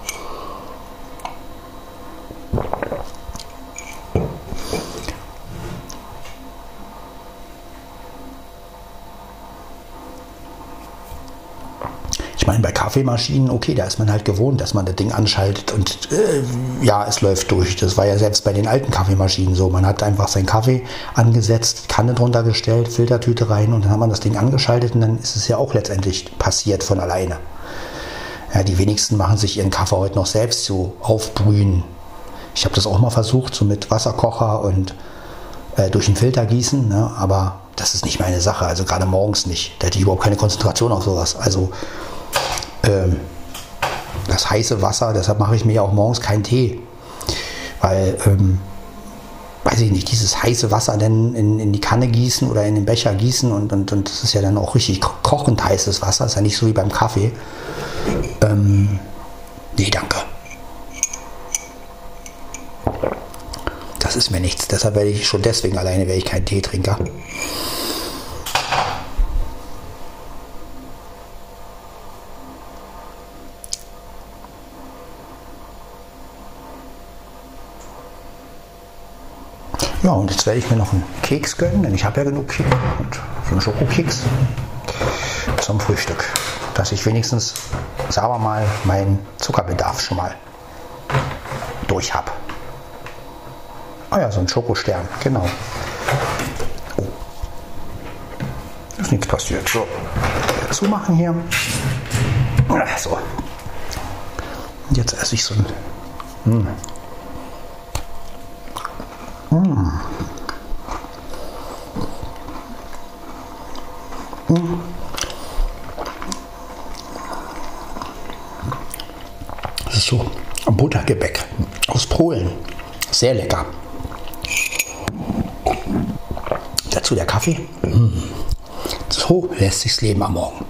Speaker 1: Ich meine, bei Kaffeemaschinen, okay, da ist man halt gewohnt, dass man das Ding anschaltet und äh, ja, es läuft durch. Das war ja selbst bei den alten Kaffeemaschinen so. Man hat einfach seinen Kaffee angesetzt, Kanne drunter gestellt, Filtertüte rein und dann hat man das Ding angeschaltet und dann ist es ja auch letztendlich passiert von alleine. Ja, die wenigsten machen sich ihren Kaffee heute noch selbst so aufbrühen. Ich habe das auch mal versucht, so mit Wasserkocher und äh, durch den Filter gießen, ne? Aber das ist nicht meine Sache, also gerade morgens nicht. Da hätte ich überhaupt keine Konzentration auf sowas. Also ähm, das heiße Wasser, deshalb mache ich mir ja auch morgens keinen Tee. Weil, ähm, weiß ich nicht, dieses heiße Wasser dann in, in die Kanne gießen oder in den Becher gießen und, und, und das ist ja dann auch richtig kochend heißes Wasser, ist ja nicht so wie beim Kaffee. Ähm, nee, danke. Das ist mir nichts, deshalb werde ich schon deswegen alleine, wäre ich kein Teetrinker. Ja, und jetzt werde ich mir noch einen Keks gönnen, denn ich habe ja genug Keks und so einen Schokokeks. zum Frühstück. Dass ich wenigstens, sagen wir mal, meinen Zuckerbedarf schon mal durch habe. Ah ja, so ein Schokostern, genau. Oh. Ist nichts passiert. So, zumachen hier. So. Und jetzt esse ich so ein... Mm. Mm. Mm. Das ist so Buttergebäck aus Polen. Sehr lecker. Dazu der Kaffee. Mm. So lässt sich's leben am Morgen.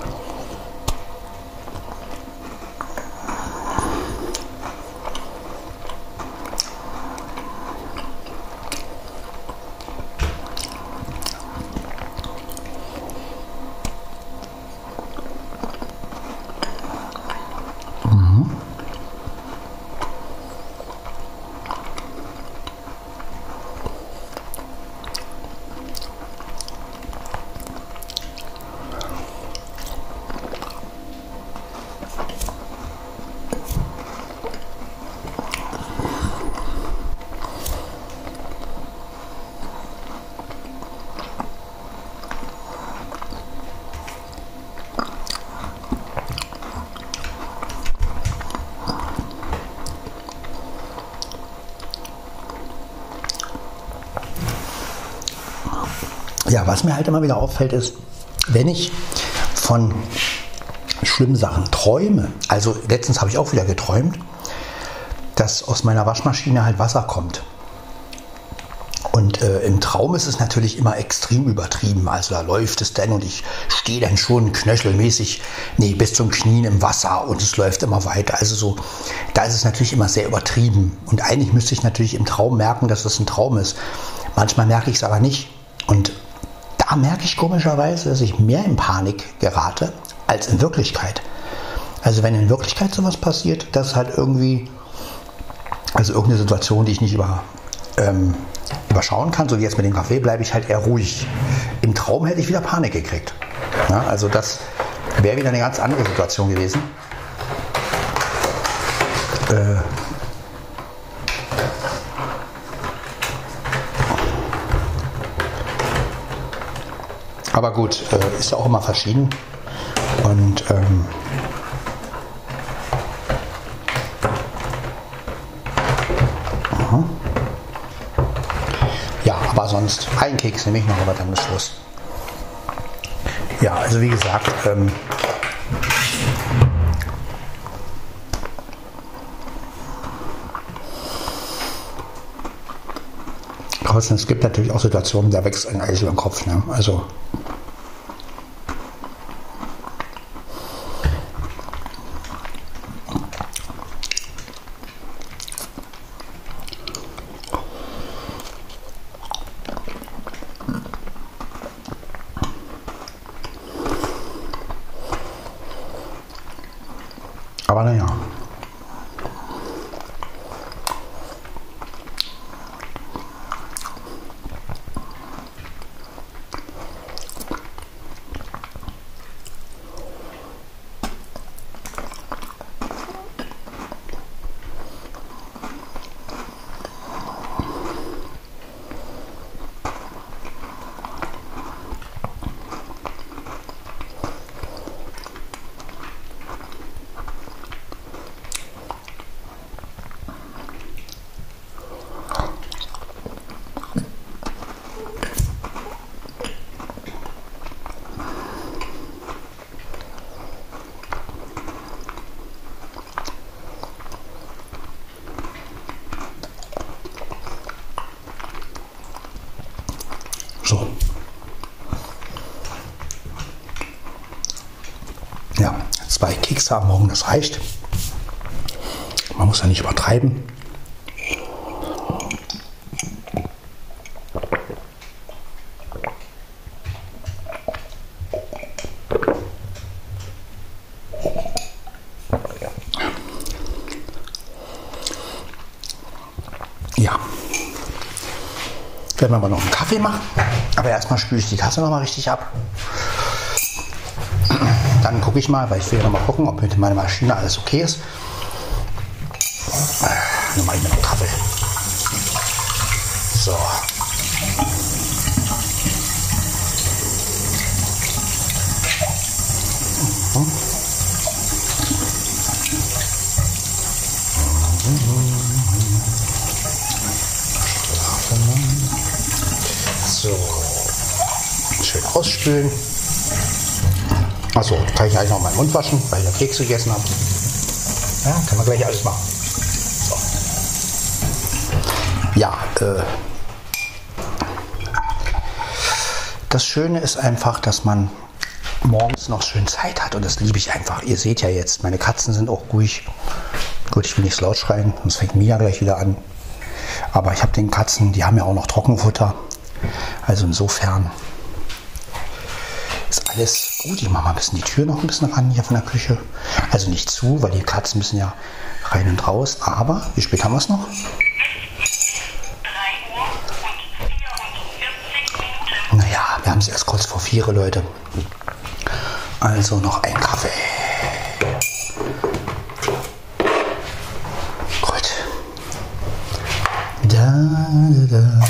Speaker 1: Ja, was mir halt immer wieder auffällt ist, wenn ich von schlimmen Sachen träume, also letztens habe ich auch wieder geträumt, dass aus meiner Waschmaschine halt Wasser kommt. Und äh, im Traum ist es natürlich immer extrem übertrieben, also da läuft es dann und ich stehe dann schon knöchelmäßig, nee, bis zum Knien im Wasser und es läuft immer weiter. Also so, da ist es natürlich immer sehr übertrieben. Und eigentlich müsste ich natürlich im Traum merken, dass das ein Traum ist. Manchmal merke ich es aber nicht. Und da merke ich komischerweise, dass ich mehr in Panik gerate als in Wirklichkeit. Also wenn in Wirklichkeit sowas passiert, das ist halt irgendwie, also irgendeine Situation, die ich nicht über, ähm, überschauen kann, so wie jetzt mit dem Kaffee, bleibe ich halt eher ruhig. Im Traum hätte ich wieder Panik gekriegt. Ja, also das wäre wieder eine ganz andere Situation gewesen. Äh, Aber gut, äh, ist ja auch immer verschieden. Und ähm, ja, aber sonst einen Keks nehme ich noch, aber dann ist Schluss. Ja, also wie gesagt, ähm, trotzdem, es gibt natürlich auch Situationen, da wächst ein Eis über den Kopf. Ne? Also aber naja. So. Ja, zwei Kekse am Morgen, das reicht. Man muss ja nicht übertreiben. Ja. Werden wir aber noch einen Kaffee machen. Aber erstmal spüle ich die Tasse noch mal richtig ab. Dann gucke ich mal, weil ich will ja noch mal gucken, ob mit meiner Maschine alles okay ist. Dann mache ich mir noch Kaffee. So. So. Schön ausspülen. Achso, kann ich eigentlich noch meinen Mund waschen, weil ich ja Kekse gegessen habe. Ja, kann man gleich alles machen. So. Ja, äh, das Schöne ist einfach, dass man morgens noch schön Zeit hat und das liebe ich einfach. Ihr seht ja jetzt, meine Katzen sind auch ruhig. Gut, ich will nicht so laut schreien, sonst fängt Mia gleich wieder an. Aber ich habe den Katzen, die haben ja auch noch Trockenfutter. Also insofern ist alles gut. Ich mache mal ein bisschen die Tür noch ein bisschen ran hier von der Küche. Also nicht zu, weil die Katzen müssen ja rein und raus. Aber, wie spät haben wir es noch? Naja, wir haben es erst kurz vor vier, Leute. Also noch ein Kaffee. Gut. Da, da, da.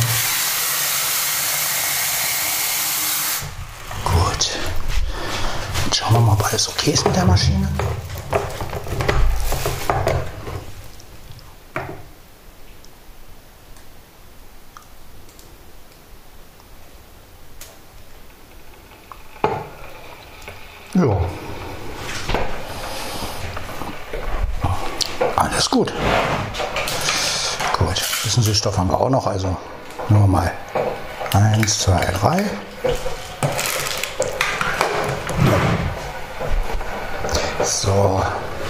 Speaker 1: Gut. Jetzt schauen wir mal, ob alles okay ist mit der Maschine. Ja. Alles gut. Gut. Bisschen Süßstoff haben wir auch noch, also nur mal eins, zwei, drei. So.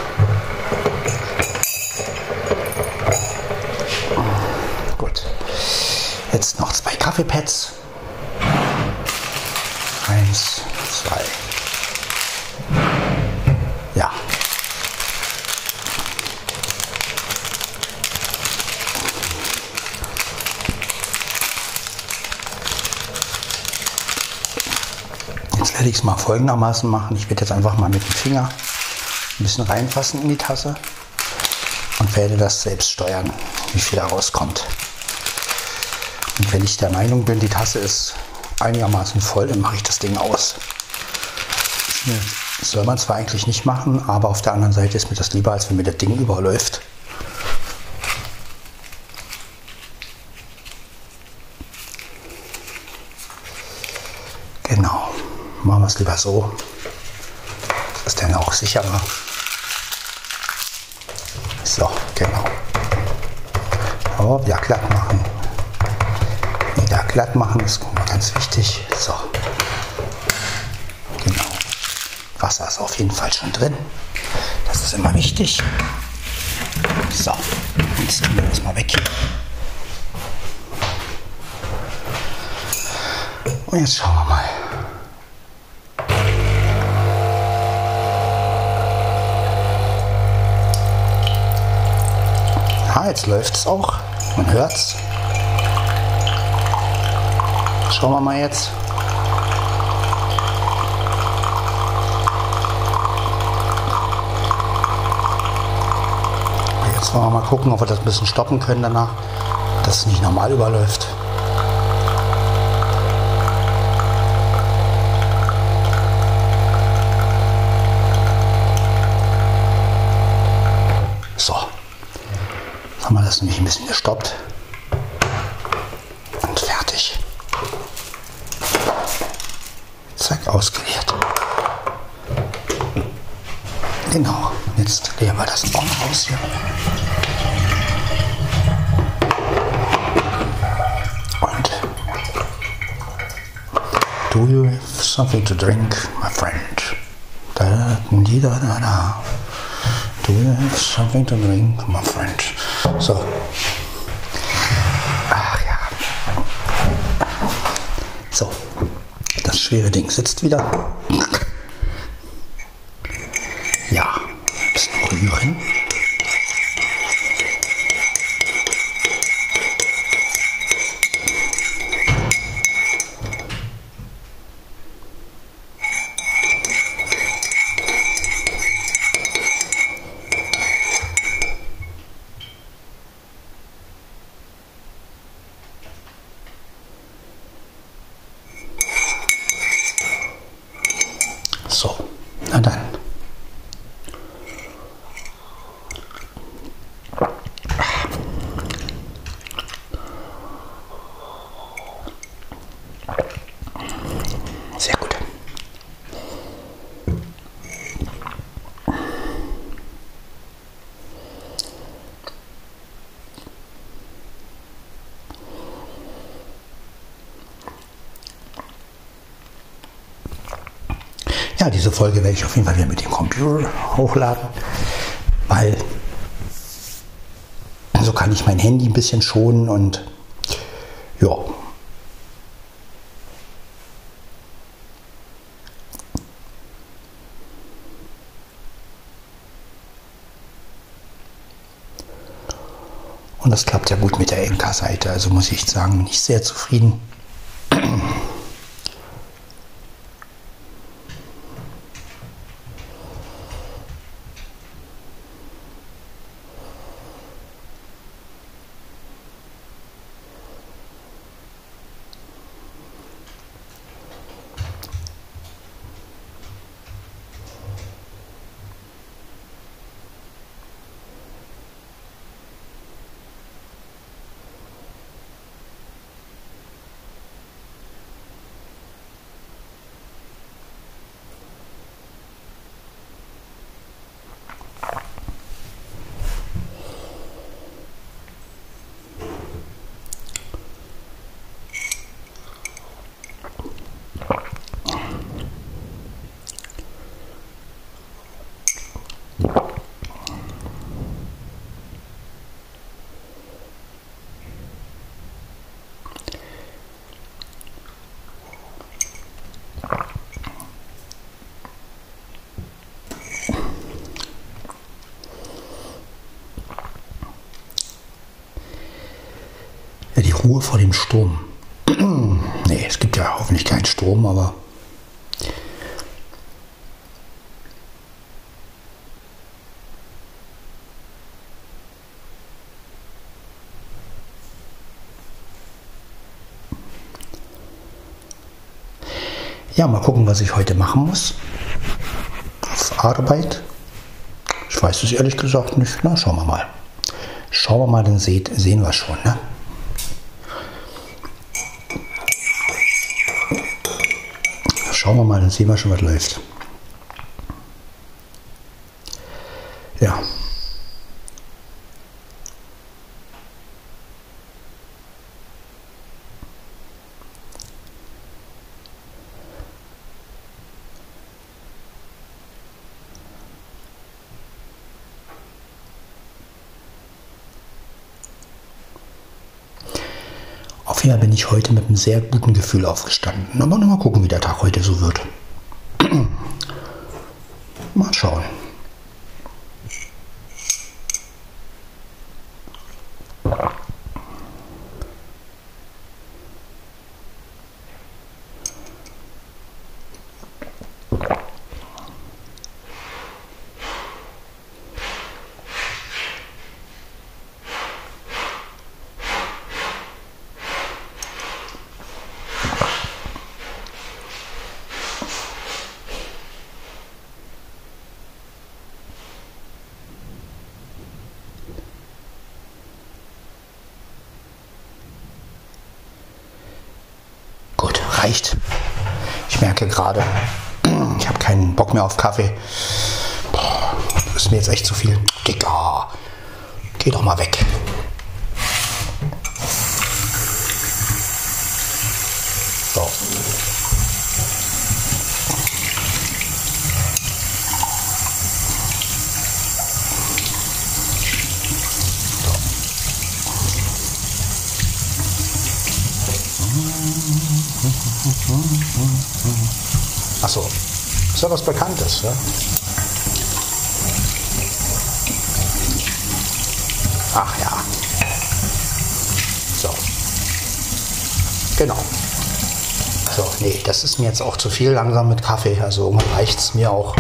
Speaker 1: Gut. Jetzt noch zwei Kaffeepads. Eins, zwei. Ja. Jetzt werde ich es mal folgendermaßen machen. Ich werde jetzt einfach mal mit dem Finger ein bisschen reinfassen in die Tasse und werde das selbst steuern, wie viel da rauskommt. Und wenn ich der Meinung bin, die Tasse ist einigermaßen voll, dann mache ich das Ding aus. Das soll man zwar eigentlich nicht machen, aber auf der anderen Seite ist mir das lieber, als wenn mir das Ding überläuft. Genau, machen wir es lieber so. Das ist dann auch sicherer. So, genau. Aber wieder glatt machen. Wieder glatt machen ist ganz wichtig. So. Genau. Wasser ist auf jeden Fall schon drin. Das ist immer wichtig. So, jetzt tun wir das mal weg. Und jetzt schauen wir mal. Ja, jetzt läuft es auch. Man hört's. Schauen wir mal jetzt. Jetzt wollen wir mal gucken, ob wir das ein bisschen stoppen können danach, dass es nicht normal überläuft. So, jetzt haben wir das nämlich ein bisschen gestoppt und fertig. Zack, ausgeleert. Genau, jetzt leeren wir das auch noch aus hier. Und do you have something to drink, my friend? Da, da, da, da. Do you have something to drink, my friend? So. Ach ja. So. Das schwere Ding sitzt wieder. Ja. Ein bisschen rühren. Ja, diese Folge werde ich auf jeden Fall wieder mit dem Computer hochladen, weil so kann ich mein Handy ein bisschen schonen und ja. Und das klappt ja gut mit der Enka-Seite, also muss ich sagen, bin ich sehr zufrieden. Ja, die Ruhe vor dem Sturm. Nee, es gibt ja hoffentlich keinen Sturm, aber ja, mal gucken, was ich heute machen muss. Auf Arbeit. Ich weiß es ehrlich gesagt nicht. Na, schauen wir mal. Schauen wir mal, dann seht, sehen wir schon, ne? Schauen wir mal, dann sehen wir schon, was läuft. Ja. Auf jeden Fall bin ich heute mit einem sehr guten Gefühl aufgestanden. Aber mal gucken, wie der Tag heute so wird. Mal schauen. Reicht. Ich merke gerade, ich habe keinen Bock mehr auf Kaffee. Boah, das ist mir jetzt echt zu viel. Digga, geh doch mal weg. So. Achso, ist ja was Bekanntes, ja? Ach ja. So. Genau. So, nee, das ist mir jetzt auch zu viel langsam mit Kaffee. Also irgendwann reicht es mir auch.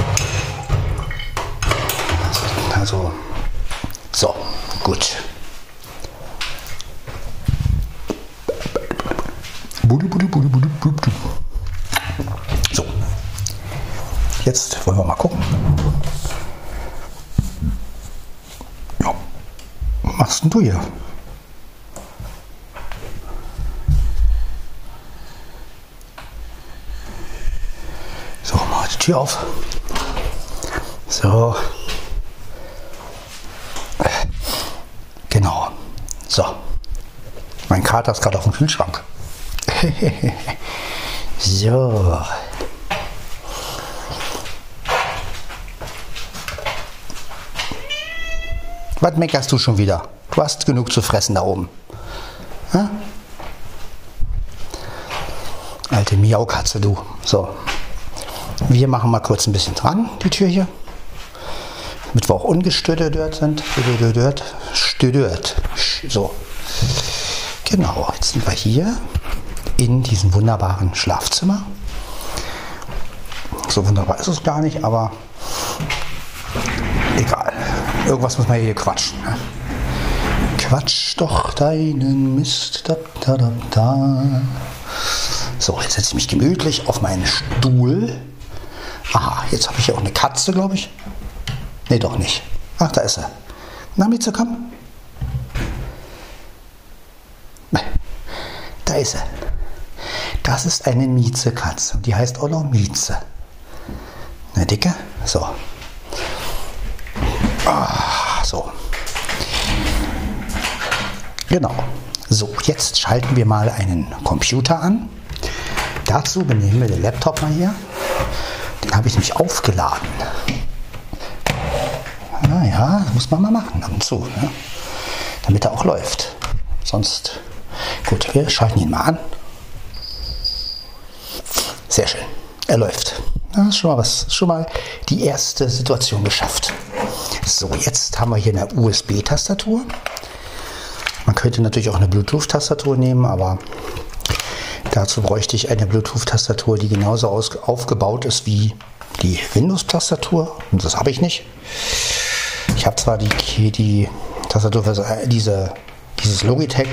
Speaker 1: Also, so, gut. So, jetzt wollen wir mal gucken. Ja, was machst denn du hier? So, mal die Tür auf. So. Genau. So. Mein Kater ist gerade auf dem Kühlschrank. So. Was meckerst du schon wieder? Du hast genug zu fressen da oben. Ja? Alte Miaukatze, du. So. Wir machen mal kurz ein bisschen dran, die Tür hier. Damit wir auch ungestört sind. Stört. So. Genau, jetzt sind wir hier in diesem wunderbaren Schlafzimmer. So wunderbar ist es gar nicht, aber egal. Irgendwas muss man hier quatschen. Ne? Quatsch doch deinen Mist. Da, da, da, da. So, jetzt setze ich mich gemütlich auf meinen Stuhl. Aha, jetzt habe ich hier auch eine Katze, glaube ich. Nee, doch nicht. Ach, da ist er. Na, Mieze, komm. Da ist er. Das ist eine Miezekatze. Die heißt auch noch Mieze. Na, Dicke? So. Ah, so. Genau. So, jetzt schalten wir mal einen Computer an. Dazu benehmen wir den Laptop mal hier. Den habe ich nämlich aufgeladen. Naja, das muss man mal machen, ab und zu, ne? Damit er auch läuft. Sonst, gut, wir schalten ihn mal an. Sehr schön, er läuft. Das ist schon mal was, schon mal die erste Situation geschafft. So, jetzt haben wir hier eine U S B-Tastatur. Man könnte natürlich auch eine Bluetooth-Tastatur nehmen, aber dazu bräuchte ich eine Bluetooth-Tastatur, die genauso aus, aufgebaut ist wie die Windows-Tastatur. Und das habe ich nicht. Ich habe zwar die, die Tastatur für diese, dieses Logitech,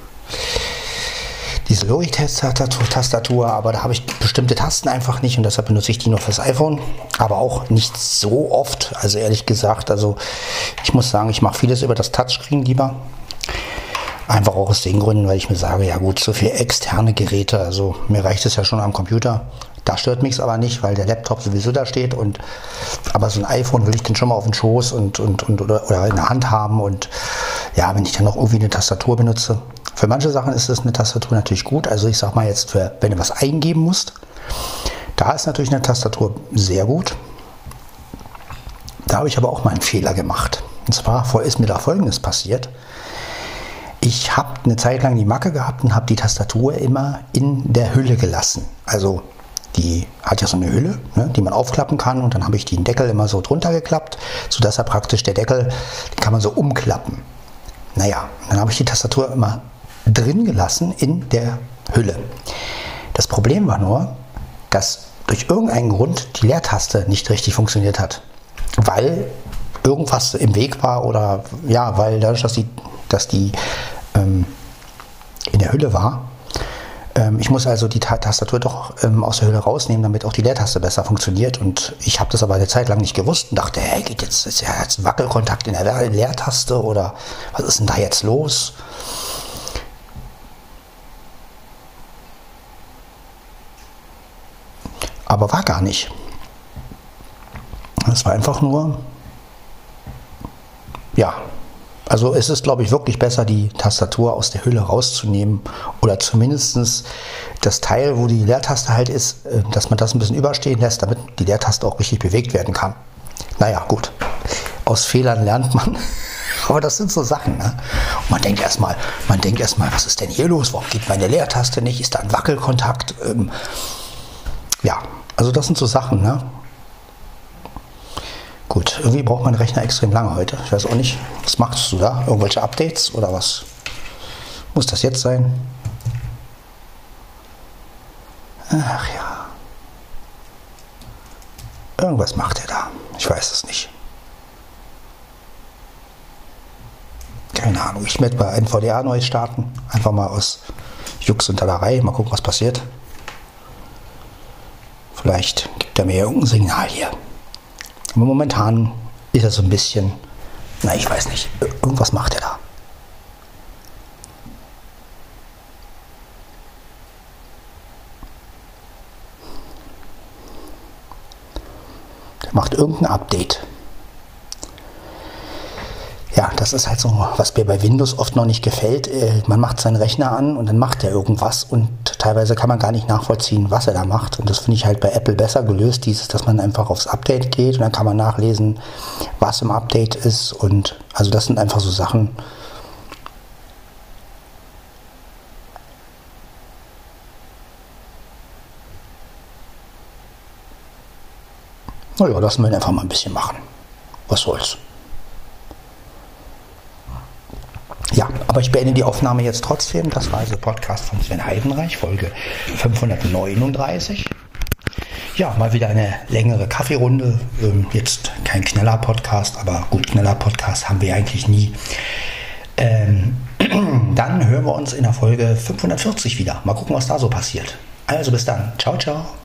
Speaker 1: diese Logitech-Tastatur, aber da habe ich bestimmte Tasten einfach nicht und deshalb benutze ich die nur fürs iPhone, aber auch nicht so oft. Also ehrlich gesagt, also ich muss sagen, ich mache vieles über das Touchscreen lieber. Einfach auch aus den Gründen, weil ich mir sage, ja gut, so viele externe Geräte, also mir reicht es ja schon am Computer. Da stört mich es aber nicht, weil der Laptop sowieso da steht. Und aber so ein iPhone will ich dann schon mal auf den Schoß und, und, und oder, oder in der Hand haben. Und ja, wenn ich dann noch irgendwie eine Tastatur benutze. Für manche Sachen ist es eine Tastatur natürlich gut. Also ich sag mal jetzt, für, wenn du was eingeben musst, da ist natürlich eine Tastatur sehr gut. Da habe ich aber auch mal einen Fehler gemacht. Und zwar ist mir da Folgendes passiert. Ich habe eine Zeit lang die Macke gehabt und habe die Tastatur immer in der Hülle gelassen. Also die hat ja so eine Hülle, ne, die man aufklappen kann, und dann habe ich den Deckel immer so drunter geklappt, sodass er praktisch der Deckel, den kann man so umklappen. Naja, dann habe ich die Tastatur immer drin gelassen in der Hülle. Das Problem war nur, dass durch irgendeinen Grund die Leertaste nicht richtig funktioniert hat, weil irgendwas im Weg war oder ja, weil dadurch, dass die, dass die ähm, in der Hülle war. Ähm, ich muss also die Ta- Tastatur doch ähm, aus der Hülle rausnehmen, damit auch die Leertaste besser funktioniert. Und ich habe das aber eine Zeit lang nicht gewusst und dachte, hey, geht jetzt, ist ja jetzt ein Wackelkontakt in der Leertaste oder was ist denn da jetzt los? Aber war gar nicht. Es war einfach nur, ja, also es ist, glaube ich, wirklich besser, die Tastatur aus der Hülle rauszunehmen oder zumindest das Teil, wo die Leertaste halt ist, dass man das ein bisschen überstehen lässt, damit die Leertaste auch richtig bewegt werden kann. Naja, gut, aus Fehlern lernt man, aber das sind so Sachen, ne? Und man denkt erstmal, man denkt erstmal, was ist denn hier los? Warum geht meine Leertaste nicht? Ist da ein Wackelkontakt? Ähm, ja, also das sind so Sachen, ne? Gut, irgendwie braucht mein Rechner extrem lange heute. Ich weiß auch nicht, was machst du da? Irgendwelche Updates oder was? Muss das jetzt sein? Ach ja. Irgendwas macht er da. Ich weiß es nicht. Keine Ahnung. Ich werde bei N V D A neu starten. Einfach mal aus Jux und Dallerei. Mal gucken, was passiert. Vielleicht gibt er mir irgendein Signal hier. Aber momentan ist er so ein bisschen, na ich weiß nicht, irgendwas macht er da. Der macht irgendein Update. Ja, das ist halt so, was mir bei Windows oft noch nicht gefällt. Man macht seinen Rechner an und dann macht er irgendwas und teilweise kann man gar nicht nachvollziehen, was er da macht. Und das finde ich halt bei Apple besser gelöst, dieses, dass man einfach aufs Update geht und dann kann man nachlesen, was im Update ist. Und also das sind einfach so Sachen. Naja, lassen wir ihn einfach mal ein bisschen machen. Was soll's. Ja, aber ich beende die Aufnahme jetzt trotzdem. Das war also Podcast von Sven Heidenreich, Folge fünfhundertneununddreißig. Ja, mal wieder eine längere Kaffeerunde. Ähm, jetzt kein Kneller-Podcast, aber gut, Kneller-Podcast haben wir eigentlich nie. Ähm, dann hören wir uns in der Folge fünfhundertvierzig wieder. Mal gucken, was da so passiert. Also bis dann. Ciao, ciao.